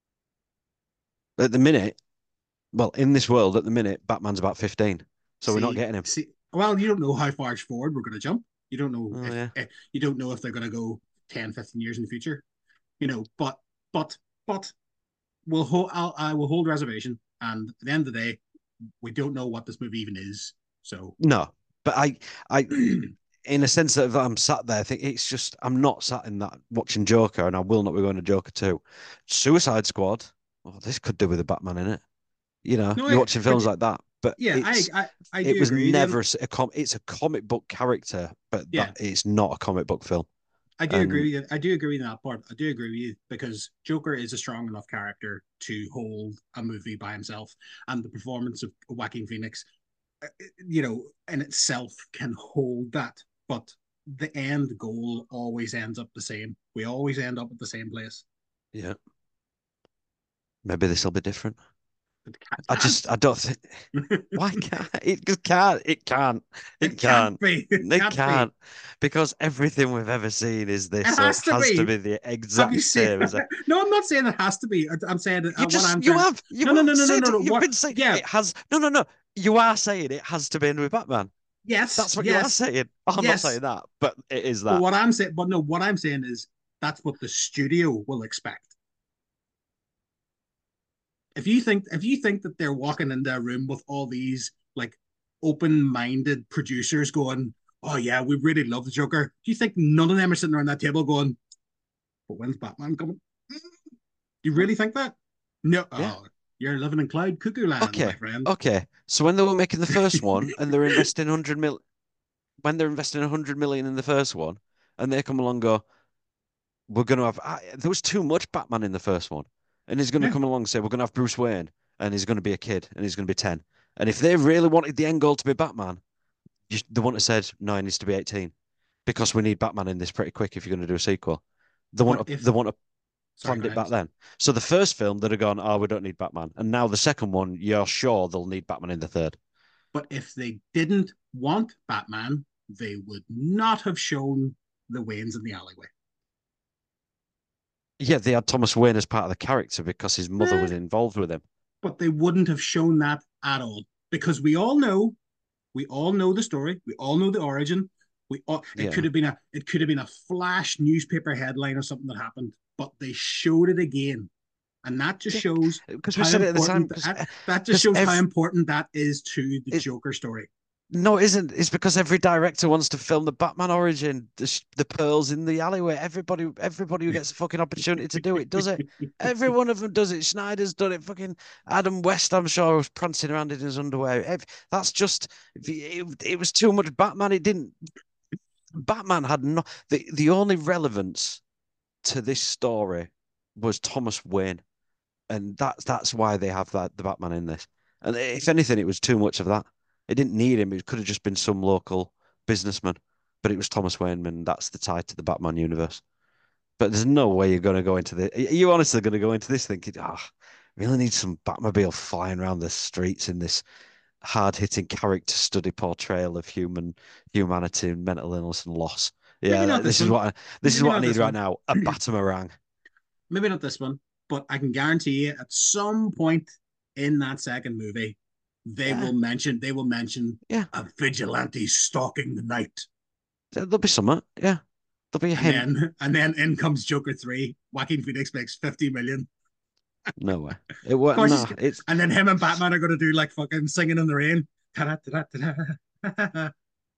B: At the minute, well, in this world, at the minute, Batman's about fifteen. So we're not
A: See,
B: getting him.
A: see. Well, you don't know how far forward we're going to jump. You don't know
B: Oh,
A: if,
B: yeah.
A: if you don't know if they're going to go ten, fifteen years in the future. You know, but but but we'll hold. I'll, I will hold reservation. And at the end of the day, we don't know what this movie even is. So,
B: No, but I, I, in a sense that I'm sat there, I think it's just I'm not sat in that watching Joker, and I will not be going to Joker two. Suicide Squad. Oh, this could do with a Batman in it. You know,
A: no,
B: you're
A: I,
B: watching
A: but
B: films like that, but
A: yeah, I,
B: it's
A: I I
B: it
A: do
B: was
A: agree. Then
B: never a com. It's a comic book character, but that
A: yeah,
B: it's not a comic book film.
A: I do agree
B: And
A: with you. I do agree with that part. I do agree with you because Joker is a strong enough character to hold a movie by himself, and the performance of Joaquin Phoenix, uh, you know, in itself can hold that. But the end goal always ends up the same. We always end up at the same place.
B: yeah, maybe this will be different.
A: It
B: I
A: can't.
B: just I don't think why can't it just can't it can't it
A: It can't
B: can't
A: be. It
B: it
A: can't be.
B: can't because everything we've ever seen is this,
A: It
B: so it
A: has to
B: has to
A: be.
B: be the
A: Have you
B: exact
A: seen?
B: same as a
A: No, I'm not saying it has to be. I'm saying
B: you
A: uh, what
B: just
A: I'm
B: you
A: trying.
B: have you
A: No, no,
B: have
A: no, no, no,
B: said
A: no, no.
B: you've
A: What?
B: been saying
A: Yeah.
B: it has no no no you are saying it has to be in with Batman.
A: Yes.
B: That's what you are
A: Yes.
B: saying. I'm not
A: Yes.
B: saying that, but it is
A: But
B: that.
A: what I'm saying, but no, what I'm saying is that's what the studio will expect. If you think, if you think that they're walking into a room with all these like open-minded producers going, "Oh yeah, we really love the Joker," do you think none of them are sitting around that table going, "But when's Batman coming?" Do you really think that? No.
B: Yeah.
A: Oh, you're living in cloud cuckoo land, my
B: Okay.
A: friend.
B: Okay. So when they were making the first one and they're investing one hundred mil when they're investing one hundred million in the first one and they come along and go, we're going to have, I, there was too much Batman in the first one. And he's going to
A: Yeah.
B: come along and say, we're going to have Bruce Wayne and he's going to be a kid and he's going to be ten. And if they really wanted the end goal to be Batman, you, they wouldn't have said, no, he needs to be eighteen because we need Batman in this pretty quick if you're going to do a sequel. They want
A: But
B: to,
A: if,
B: they want to
A: sorry,
B: planned
A: go
B: it
A: ahead.
B: back then. So the first film they'd have gone, oh, we don't need Batman. And now the second one, you're sure they'll need Batman in the third.
A: But if they didn't want Batman, they would not have shown the Waynes in the alleyway.
B: Yeah, they had Thomas Wayne as part of the character because his mother
A: Eh,
B: was involved with him.
A: but they wouldn't have shown that at all because we all know, we all know the story, we all know the origin. We all, it could
B: Yeah.
A: have been a it could have been a flash newspaper headline or something that happened, but they showed it again, and that just
B: Yeah.
A: shows
B: Because we
A: how
B: said it at the time,
A: important
B: because
A: that, that just
B: because
A: shows how
B: every
A: important that is to the
B: it,
A: Joker story.
B: No, it isn't. It's because every director wants to film the Batman origin, the, sh- the pearls in the alleyway. Everybody, everybody who gets a fucking opportunity to do it does it. Every one of them does it. Snyder's done it. Fucking Adam West, I'm sure, was prancing around in his underwear. Ev- That's just it, it was too much Batman. It didn't. Batman had no the the only relevance to this story was Thomas Wayne, and that's that's why they have that the Batman in this. And if anything, it was too much of that. It didn't need him. It could have just been some local businessman, but it was Thomas Wayne, and that's the tie to the Batman universe. But there's no way you're going to go into the. Are you honestly going to go into this thinking, ah, oh, really need some Batmobile flying around the streets in this hard-hitting character study portrayal of human humanity and mental illness and loss.
A: Maybe
B: Yeah,
A: not
B: this
A: this
B: is
A: one.
B: what I, this is
A: Maybe
B: what I
A: not
B: need
A: this
B: right
A: one.
B: now. A Batamarang.
A: Maybe not this one. But I can guarantee you, at some point in that second movie, they
B: Yeah,
A: will mention they will mention
B: yeah.
A: a vigilante stalking the night,
B: There'll be some. Yeah, there'll be a
A: and
B: hint.
A: then and then in comes Joker three. Joaquin Phoenix makes fifty million.
B: No way. It
A: Of
B: was
A: course, he's
B: nah. It's
A: and then him and Batman are going to do like fucking singing in the rain. Ta-da, ta-da, ta-da.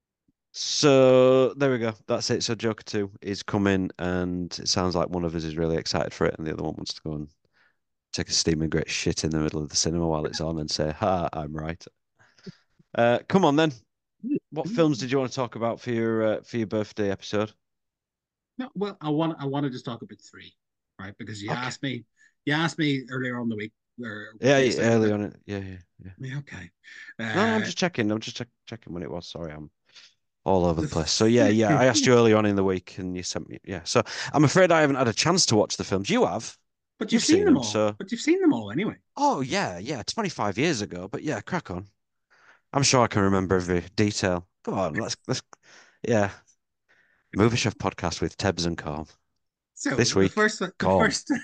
B: so there we go. That's it. So Joker two is coming, and it sounds like one of us is really excited for it, and the other one wants to go and take a steaming great shit in the middle of the cinema while it's on and say, "Ha, I'm right." Uh, come on then. What films did you want to talk about for your uh, for your birthday episode?
A: No, well, I want I want to just talk about three, right? Because you
B: Okay.
A: asked me, you asked me earlier on the week, or
B: Yeah, yeah,
A: yesterday,
B: early
A: whatever.
B: on it. Yeah, yeah, yeah.
A: Yeah, okay.
B: No, no, I'm
A: Uh,
B: just checking. I'm just check, checking when it was. Sorry, I'm all over the place. So yeah,
A: the
B: yeah. I asked you early on in the week, and you sent me. Yeah. So I'm afraid I haven't had a chance to watch the films. You have.
A: but you've
B: You've
A: seen
B: seen
A: them
B: them.
A: all.
B: So
A: But you've seen them all anyway.
B: oh yeah, yeah. twenty-five years ago. But yeah, crack on. I'm sure I can remember every detail. Come on, let's let's yeah. Movie Chef podcast with Tebs and Calm.
A: So
B: This
A: the
B: week,
A: first, one- the
B: Calm.
A: first,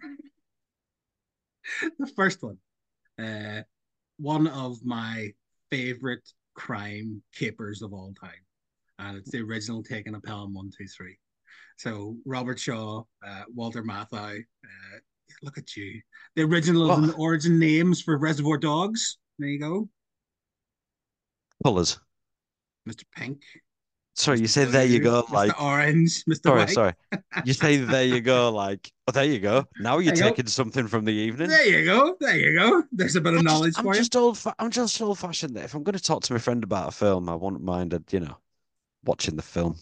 A: the first one, uh, one of my favorite crime capers of all time, and it's the original Taking a Pelham One Two Three. So Robert Shaw, uh, Walter Matthau. Uh, look at you. The original of the
B: What
A: origin names for Reservoir Dogs. There you go.
B: colours?
A: mister Pink,
B: Sorry, you
A: mister
B: say there you
A: Blue,
B: go.
A: mister
B: Like
A: Orange, mister
B: sorry,
A: White.
B: sorry. You say there you go. Like oh, there you go. Now you're
A: There you go.
B: taking something from the evening.
A: There you go. There you go. There's a bit of
B: I just,
A: knowledge
B: I'm
A: for you.
B: just old. Fa- I'm just old fashioned. If I'm going to talk to my friend about a film, I wouldn't mind, uh, you know, watching the film.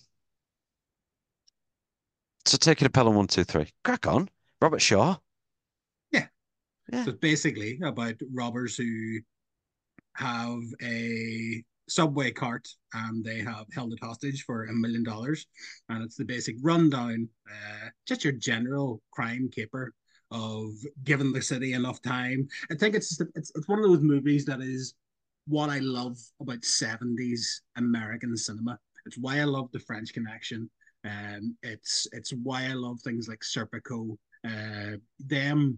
B: So taking a Pelham one, two, three. Crack on. Robert Shaw.
A: Yeah.
B: Yeah.
A: So it's basically about robbers who have a subway cart and they have held it hostage for a million dollars. And it's the basic rundown, uh, just your general crime caper of giving the city enough time. I think it's, it's it's one of those movies that is what I love about seventies American cinema. It's why I love the French Connection. Um, it's it's why I love things like Serpico. Uh, them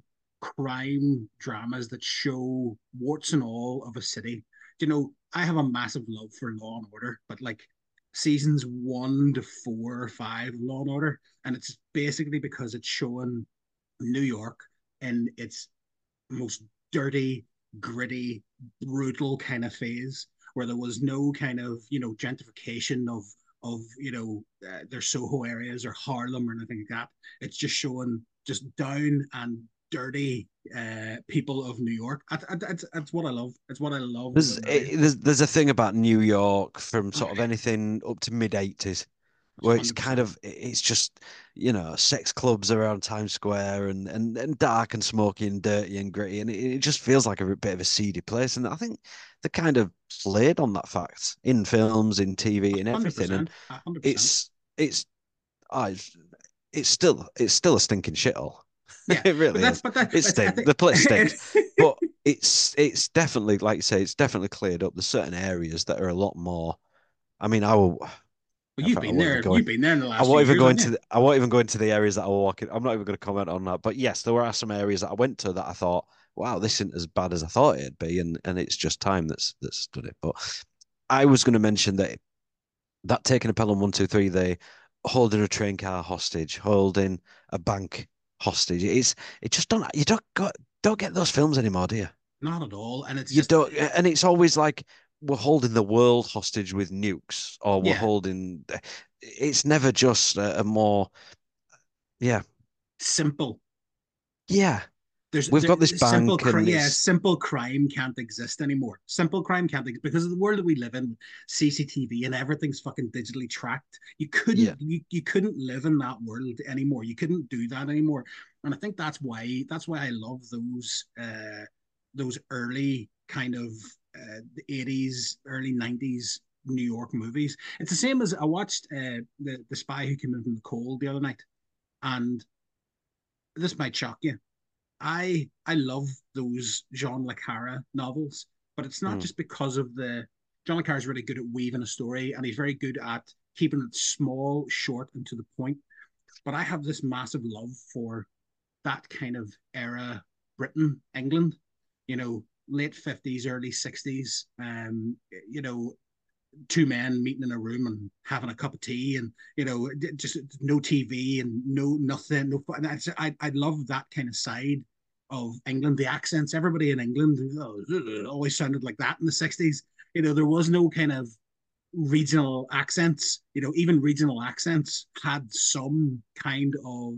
A: crime dramas that show warts and all of a city. You know, I have a massive love for Law and Order, but like seasons one to four or five of Law and Order, and it's basically because it's showing New York in its most dirty, gritty, brutal kind of phase where there was no kind of you know gentrification of of you know uh, their Soho areas or Harlem or anything like that. It's just showing just down and dirty uh, people of New York. That's, that's, that's what I love. It's what I love
B: There's,
A: about movies.
B: it, there's, there's a thing about New York from
A: Oh,
B: sort of anything up to mid eighties where it's
A: one hundred
B: kind
A: percent.
B: of it's just you know sex clubs around Times Square and and, and dark and smoky and dirty and gritty and it, it just feels like a bit of a seedy place and I think they kind of played on that fact in films in T V and everything and
A: one hundred percent. one hundred percent.
B: it's it's I it's still it's still a stinking shithole.
A: Yeah,
B: It
A: but
B: really
A: that's
B: is.
A: but that
B: It
A: but I
B: stinks.
A: think
B: The place stinks, but it's it's definitely like you say, it's definitely cleared up. There's certain areas that are a lot more. I mean, I will.
A: well,
B: In
A: you've
B: fact, I
A: been
B: won't even
A: there.
B: go in.
A: You've been there in the
B: I
A: last few
B: won't even
A: years,
B: go
A: haven't you?
B: into. The, I won't even go into the areas that I will walk in. I'm not even going to comment on that. But yes, there were some areas that I went to that I thought, wow, this isn't as bad as I thought it'd be, and and it's just time that's that's done it. But I was going to mention that that taking a Pelham one two three, they holding a train car hostage, holding a bank hostage. It's it just don't you don't got don't get those films anymore, do you?
A: Not at all. And it's
B: You
A: just
B: don't, and it's always like we're holding the world hostage with nukes, or we're
A: Yeah,
B: holding. It's never just a, a more, yeah,
A: simple.
B: yeah.
A: There's
B: We've got this
A: the simple
B: bank,
A: crime.
B: and
A: Yeah,
B: it's
A: simple crime can't exist anymore. Simple crime can't exist because of the world that we live in, C C T V and everything's fucking digitally tracked. You couldn't
B: yeah.
A: you, you couldn't live in that world anymore. You couldn't do that anymore. And I think that's why that's why I love those uh those early kind of uh, the eighties, early nineties New York movies. It's the same as I watched uh, the the Spy Who Came In From the Cold the other night, and this might shock you. I I love those Jean Le Carre novels, but it's not
B: Mm.
A: just because of the John Le Carre is really good at weaving a story, and he's very good at keeping it small, short, and to the point. But I have this massive love for that kind of era, Britain, England, you know, late fifties, early sixties. Um, you know, two men meeting in a room and having a cup of tea, and you know, just no T V and no nothing. No, and I I love that kind of side of England. The accents, everybody in England oh, always sounded like that in the sixties. You know, there was no kind of regional accents. You know, even regional accents had some kind of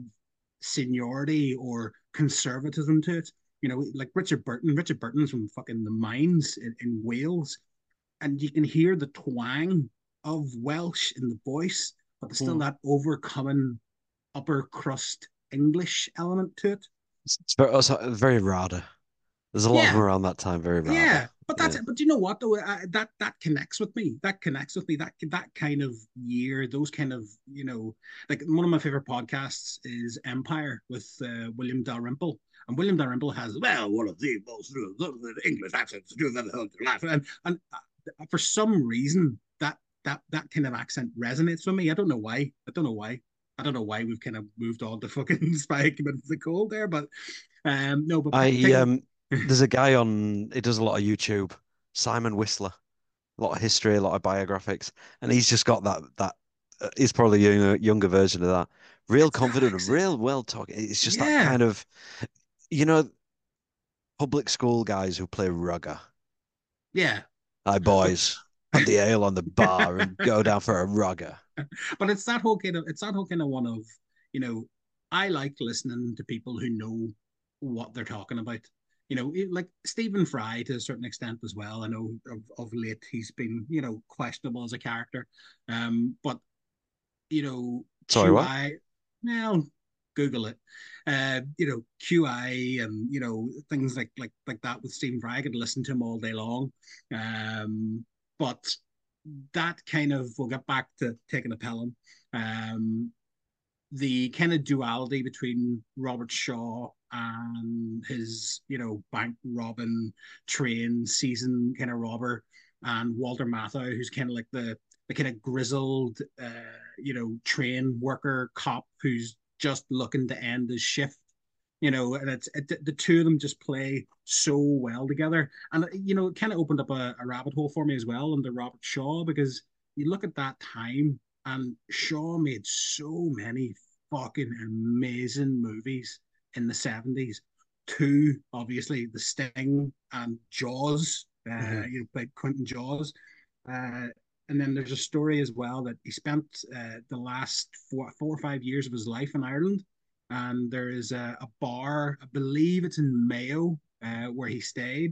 A: seniority or conservatism to it. You know, like Richard Burton. Richard Burton's from fucking the mines in, in Wales, and you can hear the twang of Welsh in the voice, but there's still
B: Mm.
A: that overcoming upper crust English element to it.
B: It's, it's very, it's very Rada. There's a lot of them
A: Yeah,
B: around that time, very Rada.
A: yeah, but that's
B: Yeah.
A: it. But you know what though? I, that that connects with me. That connects with me. That that kind of year, those kind of you know, like one of my favorite podcasts is Empire with uh, William Dalrymple. And William Dalrymple has well one of the most English accents to do that life, and and uh, for some reason that that that kind of accent resonates with me. I don't know why. I don't know why. I don't know why we've kind of moved on to fucking Spike into the cold there, but um no, but
B: I
A: taking
B: um there's a guy on he does a lot of YouTube, Simon Whistler, a lot of history, a lot of biographics, and he's just got that that uh, he's probably a younger, younger version of that. Real
A: it's that
B: confident and
A: accent.
B: real well talking. It's just that
A: Yeah,
B: kind of, you know, public school guys who play rugger.
A: yeah,
B: Hi
A: but
B: boys, have the ale on the bar and go down for a rugger.
A: but it's that whole kind of it's that whole kind of one of you know I like listening to people who know what they're talking about. You know, like Stephen Fry to a certain extent as well. I know of, of late he's been you know questionable as a character, um, but you know
B: Sorry, what?
A: Q I. Well, Google it. Uh, you know Q I and you know things like like like that with Stephen Fry. I could listen to him all day long, um, but that kind of we'll get back to taking a Pelham. Um, the kind of duality between Robert Shaw and his, you know, bank robbing, train season kind of robber, and Walter Matthau, who's kind of like the the kind of grizzled, uh, you know, train worker cop who's just looking to end his shift. You know, and it's it, the two of them just play so well together, and you know, it kind of opened up a, a rabbit hole for me as well under Robert Shaw because you look at that time and Shaw made so many fucking amazing movies in the seventies. Two, obviously, The Sting and Jaws. Uh,
B: Mhm.
A: you know, played Quentin Jaws. Uh, and then there's a story as well that he spent uh, the last four, four or five years of his life in Ireland. And there is a, a bar, I believe it's in Mayo, uh, where he stayed.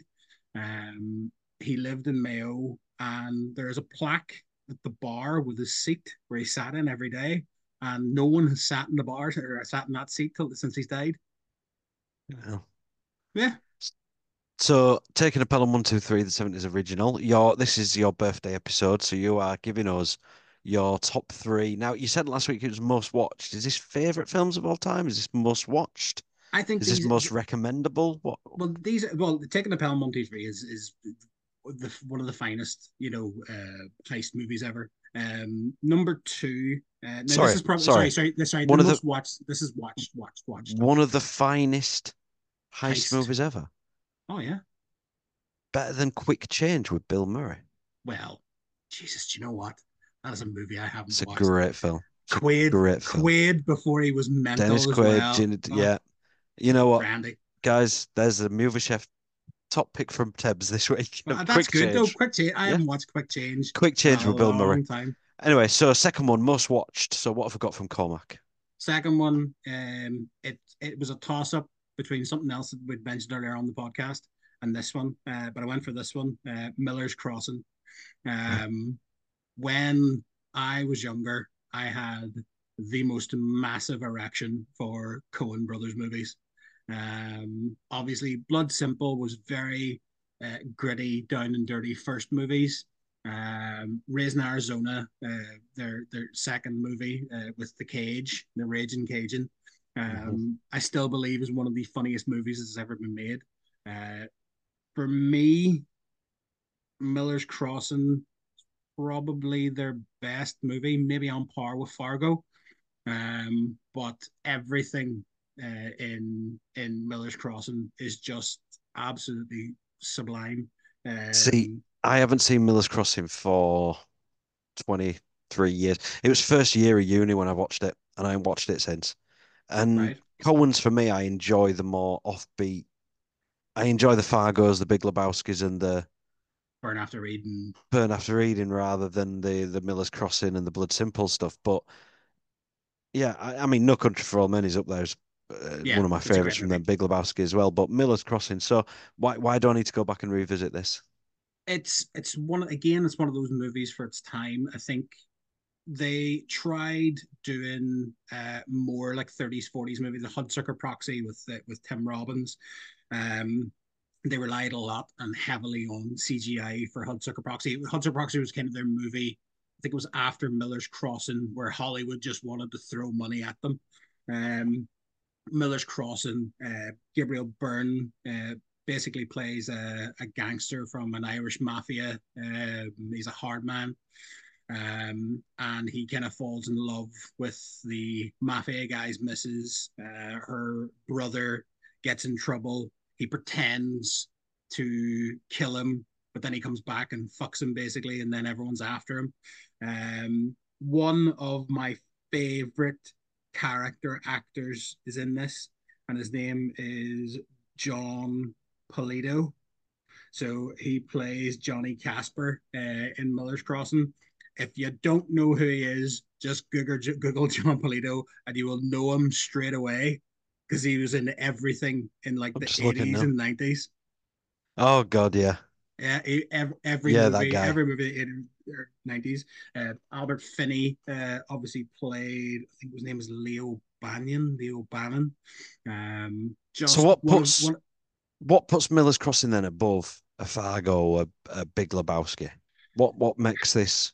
A: Um, he lived in Mayo, and there's a plaque at the bar with his seat where he sat in every day, and no one has sat in the bar or sat in that seat till, since he's died.
B: Yeah.
A: Yeah,
B: So, taking a Pelham one, two, three, the seventies original. Your This is your birthday episode, so you are giving us your top three. Now, you said last week it was most watched. Is this favorite films of all time? Is this most watched?
A: I think
B: Is this
A: these.
B: most recommendable? What?
A: Well, these. Well, taking the Pelham one two three is is the, one of the finest, you know, uh, heist movies ever. Um, number two. Uh, now this
B: Sorry,
A: is probably sorry,
B: sorry.
A: sorry, sorry. The
B: One of the
A: most watched. This is watched, watched, watched
B: one of the finest heist
A: heist.
B: movies ever.
A: Oh yeah.
B: Better than Quick Change with Bill Murray.
A: Well, Jesus, do you know what? That is a movie I haven't
B: It's a
A: watched.
B: great film. It's a
A: Quaid,
B: great film.
A: Quaid before he was
B: Dennis
A: mental as
B: Quaid,
A: well.
B: Gin-
A: Oh,
B: yeah. You know what,
A: Brandy.
B: guys? There's a movie chef top pick from Tebs this week.
A: Well, that's
B: Quick
A: good though.
B: change.
A: Quick change. I
B: Yeah,
A: haven't watched Quick Change
B: quick
A: in
B: change
A: a
B: with Bill Murray.
A: long time.
B: Anyway, so second one, most watched. So what have we got from Cormac?
A: Second one, um, it it was a toss up between something else that we'd mentioned earlier on the podcast and this one, uh, but I went for this one, uh, Miller's Crossing.
B: Right.
A: Um, when I was younger, I had the most massive erection for Coen Brothers movies. Um, obviously, Blood Simple was very uh, gritty, down and dirty first movies. Um, Raising Arizona, uh, their their second movie uh, with the Cage, the Raging Cajun,
B: Mhm.
A: um, I still believe is one of the funniest movies that's ever been made. Uh, for me, Miller's Crossing probably their best movie, maybe on par with Fargo. Um, but everything uh, in in Miller's Crossing is just absolutely sublime.
B: See,
A: Um,
B: I haven't seen Miller's Crossing for twenty-three years. It was first year of uni when I watched it, and I haven't watched it since. And
A: right,
B: Cohen's for me, I enjoy the more offbeat. I enjoy the Fargos, the Big Lebowskis, and the
A: Burn After Reading.
B: Burn After Reading rather than the the Miller's Crossing and the Blood Simple stuff. But yeah, I, I mean, No Country for Old Men is up there as uh,
A: Yeah,
B: one of my
A: it's a
B: favorites
A: great
B: from them,
A: movie.
B: Big Lebowski as well. But Miller's Crossing. So why why do I need to go back and revisit this?
A: It's it's one again. It's one of those movies for its time. I think they tried doing uh, more like thirties, forties movies. The Hudsucker Proxy with uh, with Tim Robbins. Um, they relied a lot and heavily on C G I for Hudsucker Proxy. Hudsucker Proxy was kind of their movie. I think it was after Miller's Crossing, where Hollywood just wanted to throw money at them. Um, Miller's Crossing, uh, Gabriel Byrne uh, basically plays a, a, gangster from an Irish mafia. Uh, he's a hard man, um, and he kind of falls in love with the mafia guy's missus. Uh, her brother gets in trouble. He pretends to kill him, but then he comes back and fucks him basically, and then everyone's after him. Um, one of my favorite character actors is in this, and his name is John Polito. So he plays Johnny Casper uh, in Miller's Crossing. If you don't know who he is, just Google, Google John Polito and you will know him straight away because he was in everything in like
B: I'm
A: the
B: just looking
A: eighties
B: now.
A: and nineties.
B: Oh God, yeah,
A: Yeah, every, every
B: yeah, that
A: movie,
B: guy.
A: every movie in the nineties. Uh, Albert Finney uh, obviously played, I think his name is Leo Banyan, Leo Bannon. Um,
B: So
A: just
B: what
A: one of
B: puts
A: one.
B: what puts Miller's Crossing then above a Fargo or a, a Big Lebowski? What what makes this?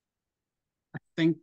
A: I think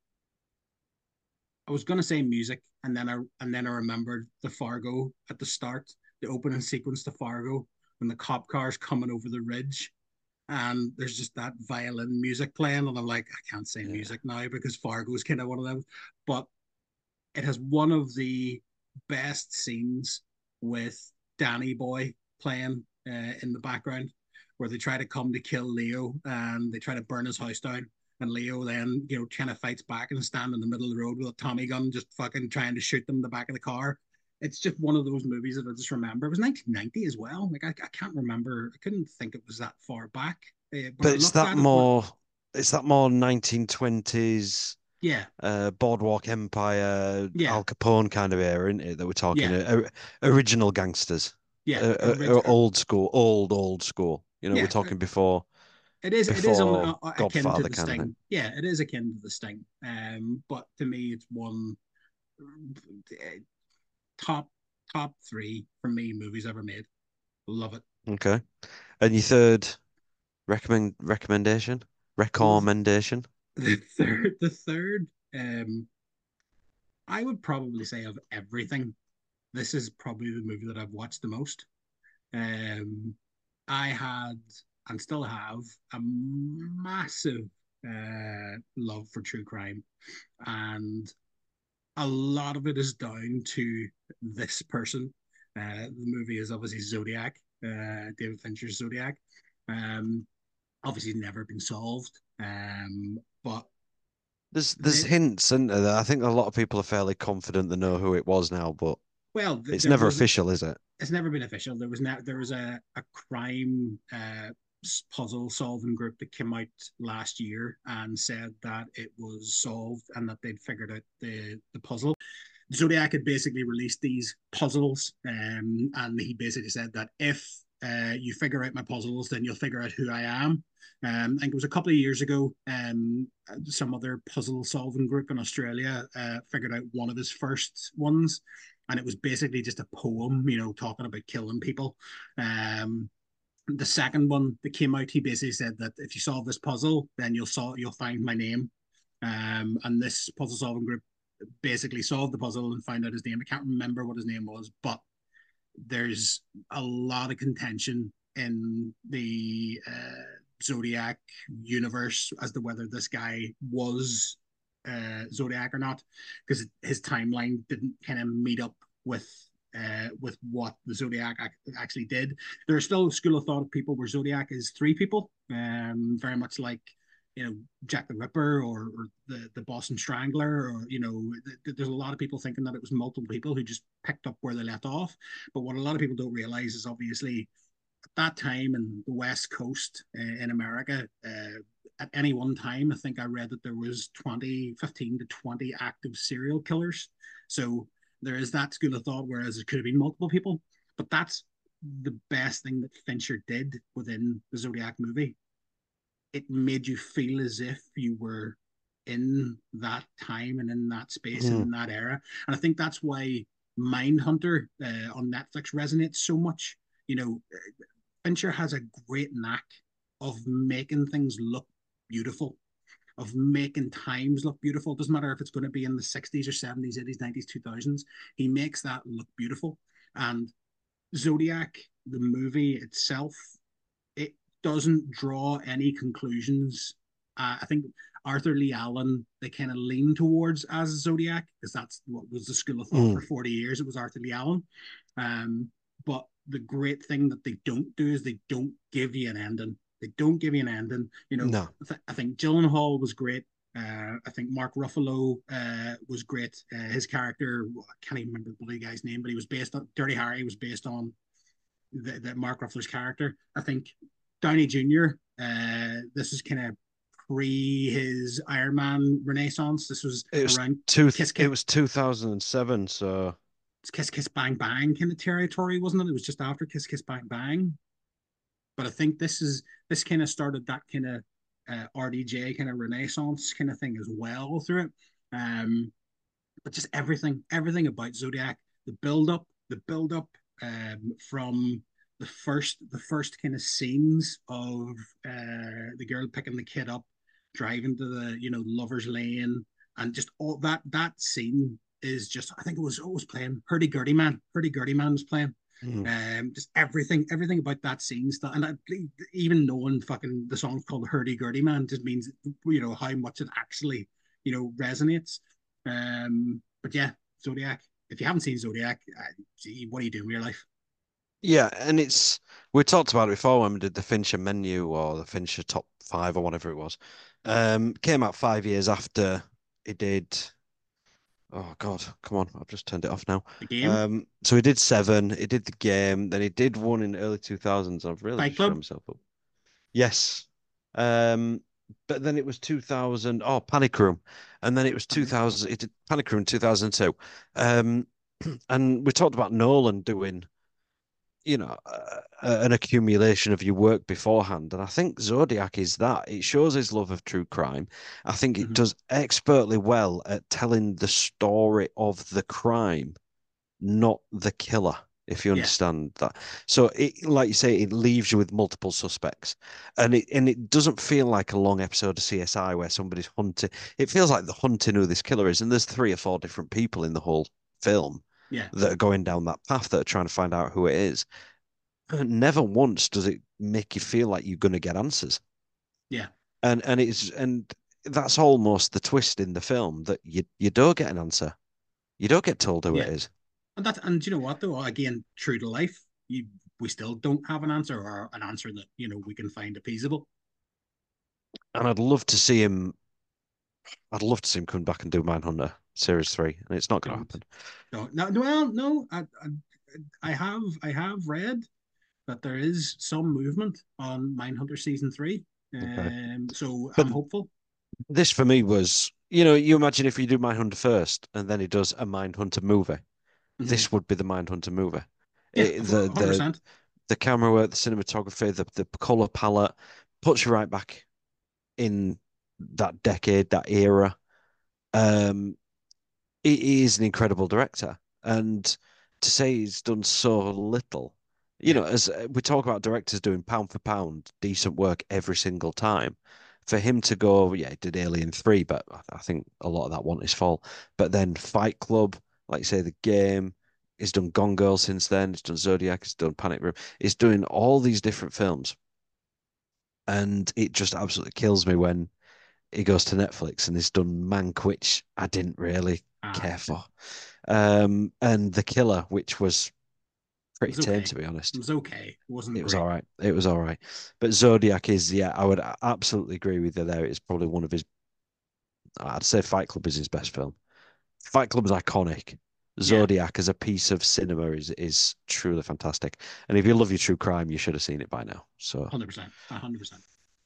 A: I was gonna say music, and then I and then I remembered the Fargo at the start, the opening sequence to Fargo when the cop car's coming over the ridge, and there's just that violin music playing, and I'm like, I can't say
B: Yeah.
A: music now because Fargo's kind of one of them, but it has one of the best scenes with Danny Boy playing uh, in the background, where they try to come to kill Leo and they try to burn his house down. And Leo then, you know, kind of fights back and stand in the middle of the road with a Tommy gun, just fucking trying to shoot them in the back of the car. It's just one of those movies that I just remember. It was nineteen ninety as well. Like I, I can't remember. I couldn't think it was that far back. Uh, but I
B: But it's
A: looked
B: that
A: at it when,
B: more it's that more nineteen twenties
A: yeah,
B: uh, Boardwalk Empire,
A: yeah,
B: Al Capone kind of era, isn't it? That we're talking
A: yeah,
B: uh, original gangsters,
A: yeah.
B: uh, uh, uh,
A: Orig-
B: old school, old old school. You know, we're
A: yeah,
B: talking before
A: it is it is on,
B: before
A: uh, akin to
B: Godfather
A: the
B: kind of thing.
A: Sting. Yeah, it is akin to the Sting. Um, but to me, it's one uh, top top three for me movies ever made. Love it.
B: Okay, and your third recommend recommendation
A: Well,
B: recommendation.
A: the third, the third, um, I would probably say of everything, this is probably the movie that I've watched the most. Um, I had and still have a massive uh, love for true crime, and a lot of it is down to this person. Uh, the movie is obviously Zodiac, uh, David Fincher's Zodiac. Um, obviously, never been solved, um, but
B: There's there's
A: the,
B: hints, and I think a lot of people are fairly confident they know who it was now, but
A: Well, th-
B: It's
A: there
B: never
A: was
B: official, is it?
A: it's never been official. There was ne- there was a a crime uh, puzzle solving group that came out last year and said that it was solved and that they'd figured out the the puzzle. Zodiac had basically released these puzzles, um, and he basically said that if uh, you figure out my puzzles, then you'll figure out who I am. Um, I think it was a couple of years ago. Um, some other puzzle solving group in Australia uh, figured out one of his first ones, and it was basically just a poem, you know, talking about killing people. Um, the second one that came out, he basically said that if you solve this puzzle, then you'll solve, you'll find my name. Um, and this puzzle solving group basically solved the puzzle and found out his name. I can't remember what his name was, but there's a lot of contention in the uh, Zodiac universe as to whether this guy was uh, Zodiac or not, because his timeline didn't kind of meet up with uh, with what the Zodiac ac- actually did. There's still a school of thought of people where Zodiac is three people, um, very much like you know Jack the Ripper or, or the the Boston Strangler, or you know th- there's a lot of people thinking that it was multiple people who just picked up where they left off. But what a lot of people don't realize is obviously at that time in the West Coast uh, in America, uh, at any one time, I think I read that there was twenty, fifteen to twenty active serial killers. So there is that school of thought, whereas it could have been multiple people. But that's the best thing that Fincher did within the Zodiac movie. It made you feel as if you were in that time and in that space and
B: Mm.
A: in that era. And I think that's why Mindhunter uh, on Netflix resonates so much. You know, Fincher has a great knack of making things look beautiful, of making times look beautiful. It doesn't matter if it's going to be in the sixties or seventies, eighties, nineties, two thousands. He makes that look beautiful. And Zodiac, the movie itself, it doesn't draw any conclusions. Uh, I think Arthur Lee Allen, they kind of lean towards as Zodiac, because that's what was the school of thought for
B: Mm.
A: forty years. It was Arthur Lee Allen. Um, but the great thing that they don't do is they don't give you an ending. They don't give you an ending. You know,
B: No.
A: I, th- I think Gyllenhaal was great. Uh, I think Mark Ruffalo uh, was great. Uh, his character, I can't even remember the guy's name, but he was based on Dirty Harry. Was based on the, the Mark Ruffalo's character. I think Downey Junior Uh, this is kind of pre his Iron Man renaissance. This was
B: It was
A: around
B: two.
A: Kiss
B: It
A: Kiss
B: was two thousand seven. So
A: Kiss Kiss Bang Bang kind of territory, wasn't it? It was just after Kiss Kiss Bang Bang. But I think this is this kind of started that kind of uh, R D J kind of renaissance kind of thing as well through it. Um, but just everything, everything about Zodiac, the build up, the build up um, from the first, the first kind of scenes of uh, the girl picking the kid up, driving to the you know lovers lane, and just all that that scene is just. I think it was always playing Hurdy Gurdy Man. Hurdy Gurdy Man was playing.
B: mm.
A: Um, just everything, everything about that scene stuff, and I, even knowing fucking the song's called Hurdy Gurdy Man just means you know how much it actually you know resonates. Um, but yeah, Zodiac. If you haven't seen Zodiac, uh, gee, what are you doing with your life?
B: Yeah, and it's we talked about it before when we did the Fincher menu or the Fincher top five or whatever it was. Um, came out five years after he did. Oh God, come on! I've just turned it off now.
A: The game,
B: Um, so he did Seven. He did the game. Then he did one in the early two thousands. I've really
A: Fight
B: just shut
A: Club,
B: myself up. Yes. Um, but then it was two thousand. Oh, Panic Room, and then it was
A: okay.
B: two thousand. It did Panic Room two thousand two. Um, and we talked about Nolan doing you know, uh, an accumulation of your work beforehand. And I think Zodiac is that. It shows his love of true crime. I think it
A: Mm-hmm.
B: does expertly well at telling the story of the crime, not the killer, if you
A: Yeah,
B: understand that. So it, like you say, it leaves you with multiple suspects. And it and it doesn't feel like a long episode of C S I where somebody's hunting. It feels like they're hunting who this killer is. And there's three or four different people in the whole film
A: yeah,
B: that are going down that path that are trying to find out who it is. Never once does it make you feel like you're going to get answers.
A: yeah,
B: And and it's and that's almost the twist in the film that you you don't get an answer. You don't get told who it
A: yeah.
B: is.
A: And that's and you know what though? Again, true to life, you we still don't have an answer or an answer that you know we can find appeasable.
B: And I'd love to see him. I'd love to see him come back and do Mindhunter. series three, and it's not going to
A: Don't,
B: happen.
A: don't. No, well, no. I, I, I have, I have read that there is some movement on Mindhunter season three.
B: Okay,
A: Um, so
B: but
A: I'm hopeful.
B: this for me was, you know, you imagine if you do Mindhunter first, and then he does a Mindhunter movie.
A: Mm-hmm.
B: This would be the Mindhunter movie.
A: Yeah,
B: It, the
A: one hundred
B: the
A: percent.
B: the camera work, the cinematography, the the color palette puts you right back in that decade, that era. Um, he is an incredible director, and to say he's done so little, you
A: Yeah,
B: know, as uh, we talk about directors doing pound for pound decent work every single time, for him to go, yeah, he did Alien three, but I think a lot of that wasn't his fault. But then Fight Club, like you say, The Game. He's done Gone Girl since then. He's done Zodiac. He's done Panic Room. He's doing all these different films, and it just absolutely kills me when he goes to Netflix and he's done Mank, which I didn't really
A: uh,
B: care
A: it
B: for, um, and The Killer, which was pretty
A: was
B: tame
A: okay.
B: to be
A: It
B: honest.
A: was okay. It wasn't
B: It was
A: great.
B: all right. It was all right. But Zodiac is, yeah, I would absolutely agree with you there. It's probably one of his. I'd say Fight Club is his best film. Fight Club is iconic.
A: Yeah,
B: Zodiac as a piece of cinema is is truly fantastic. And if you love your true crime, you should have seen it by now. So,
A: one hundred percent. one hundred percent.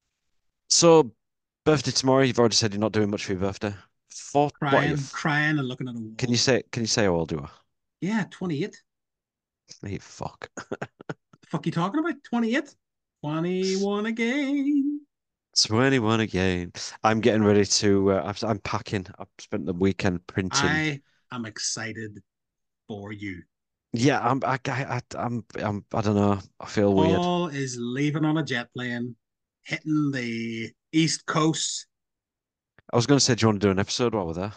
B: so birthday tomorrow. You've already said you're not doing much for your birthday. For what are you?
A: Crying, crying, and looking at a
B: Can you
A: wall.
B: say? Can you say how old you are?
A: Yeah, twenty-eight.
B: Hey, fuck.
A: The fuck you talking about? twenty-eight? twenty-one again.
B: twenty-one again. I'm getting ready to. Uh, I'm, I'm packing. I've spent the weekend printing.
A: I am excited for you.
B: Yeah, I'm. I, I, I'm. I'm. I don't know. I feel weird.
A: Paul is leaving on a jet plane, hitting the East Coast.
B: I was going to say, do you want to do an episode while we're there?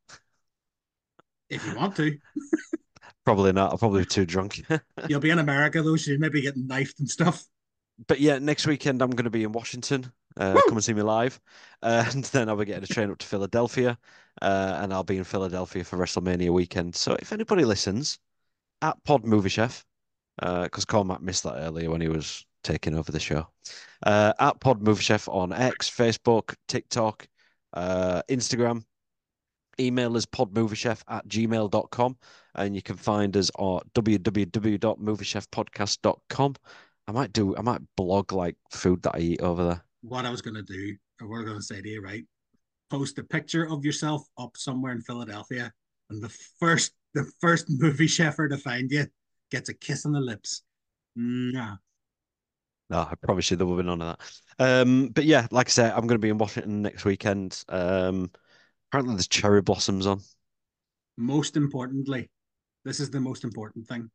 A: If you want to,
B: Probably not. I'll probably be too drunk.
A: you'll be in America though, so you may be getting knifed and stuff.
B: But yeah, next weekend I'm going to be in Washington. Uh, come
A: Woo!
B: and see me live, uh, and then I'll be getting a train up to Philadelphia, uh, and I'll be in Philadelphia for WrestleMania weekend. So if anybody listens at Pod Movie Chef, because Cormac missed that earlier when he was taking over the show. Uh, at Pod Movie Chef on X, Facebook, TikTok, uh, Instagram. Email us podmoviechef at gmail dot com, and you can find us at w w w dot movie chef podcast dot com. I might do, I might blog like food that I eat over there.
A: What I was going to do, or what I was going to say to you, right? Post a picture of yourself up somewhere in Philadelphia, and the first, the first movie chefer to find you gets a kiss on the lips. Nah.
B: No, I probably should have been on that. Um, but yeah, like I said, I'm going to be in Washington next weekend. Um, apparently there's cherry blossoms on.
A: Most importantly, this is the most important thing.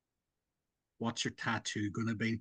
A: What's your tattoo going to be?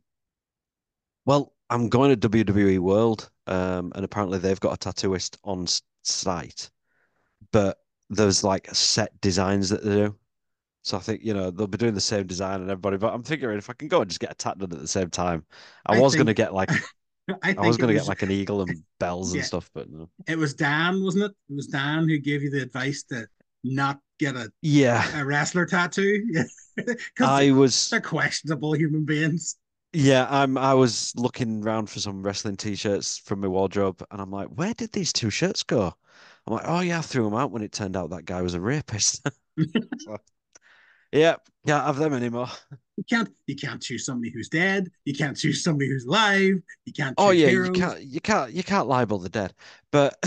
B: Well, I'm going to W W E World, um, and apparently they've got a tattooist on s- site, but there's like set designs that they do. So I think, you know, they'll be doing the same design and everybody, but I'm figuring if I can go and just get a tat done at the same time. I
A: I
B: was gonna
A: think,
B: get like
A: I
B: I was
A: think it
B: gonna get
A: was,
B: like an eagle and bells and
A: yeah,
B: stuff, but no.
A: it was Dan, wasn't it? It was Dan who gave you the advice to not get a,
B: Yeah,
A: a wrestler tattoo. Yeah. Because
B: I was
A: they're questionable human beings.
B: yeah, I'm I was looking around for some wrestling t-shirts from my wardrobe and I'm like, where did these two shirts go? I'm like, oh yeah, I threw them out when it turned out that guy was a rapist. So, yeah, can't have them anymore.
A: You can't you can't choose somebody who's dead. You can't choose somebody who's live. You can't
B: Oh
A: choose
B: yeah, you
A: heroes.
B: can't you can't you can't libel the dead. But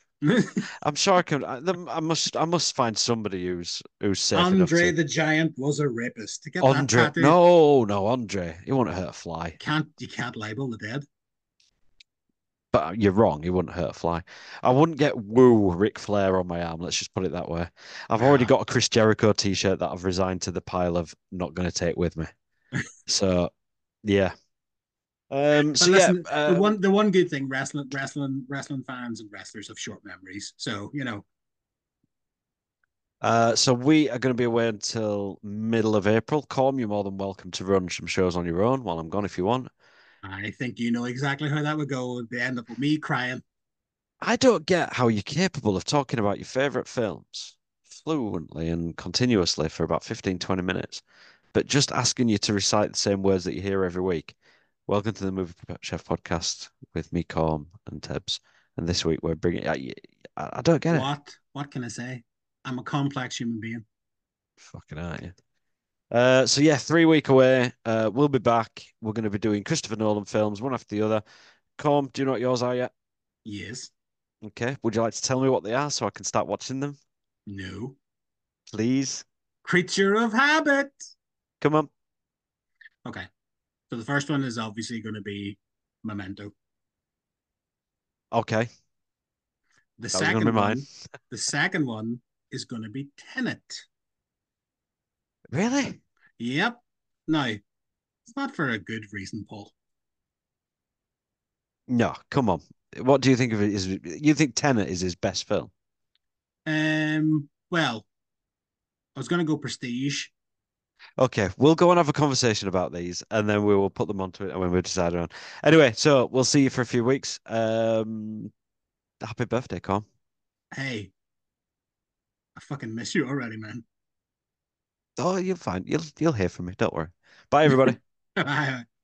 B: I'm sure I can. I, I must. I must find somebody who's who's safe enough
A: Andre
B: to.
A: the Giant was a rapist. To get that
B: Andre,
A: tattooed,
B: no, no, Andre. He wouldn't hurt a fly.
A: can't you can't label the dead.
B: But you're wrong. He wouldn't hurt a fly. I wouldn't get woo Ric Flair on my arm. Let's just put it that way. I've already
A: Well,
B: got a Chris Jericho t-shirt that I've resigned to the pile of not going to take with me. So yeah. Um.
A: but
B: So yeah.
A: listen, the
B: Um.
A: one the one good thing wrestling wrestling wrestling fans and wrestlers have short memories. So you know,
B: Uh. So we are going to be away until middle of April. Colm, you're more than welcome to run some shows on your own while I'm gone if you want.
A: I think you know exactly how that would go. They end up with me crying.
B: I don't get how you're capable of talking about your favorite films fluently and continuously for about fifteen, twenty minutes, but just asking you to recite the same words that you hear every week. Welcome to the Movie Chef podcast with me, Corm, and Tebs. And this week we're bringing. I, I don't get it.
A: What what can I say? I'm a complex human being.
B: Fucking are you? Uh, so yeah, three week away. Uh, we'll be back. We're going to be doing Christopher Nolan films, one after the other. Com, do you know what yours are yet?
A: Yes.
B: Okay. Would you like to tell me what they are so I can start watching them,
A: No.
B: please?
A: Creature of habit.
B: Come on.
A: Okay. So the first one is obviously going to be Memento.
B: Okay,
A: The
B: that was going to
A: second
B: be mine.
A: one, the second one is going to be Tenet.
B: Really?
A: Yep. Now, it's not for a good reason, Paul.
B: No, come on. What do you think of it? Is you think Tenet is his best film?
A: Um, well, I was going to go Prestige.
B: Okay, we'll go and have a conversation about these, and then we will put them onto it when we decide on. Anyway, so we'll see you for a few weeks. Um, happy birthday, Com.
A: Hey, I fucking miss you already, man.
B: Oh, you're fine. You'll you'll hear from me. Don't worry. Bye, everybody.
A: Bye.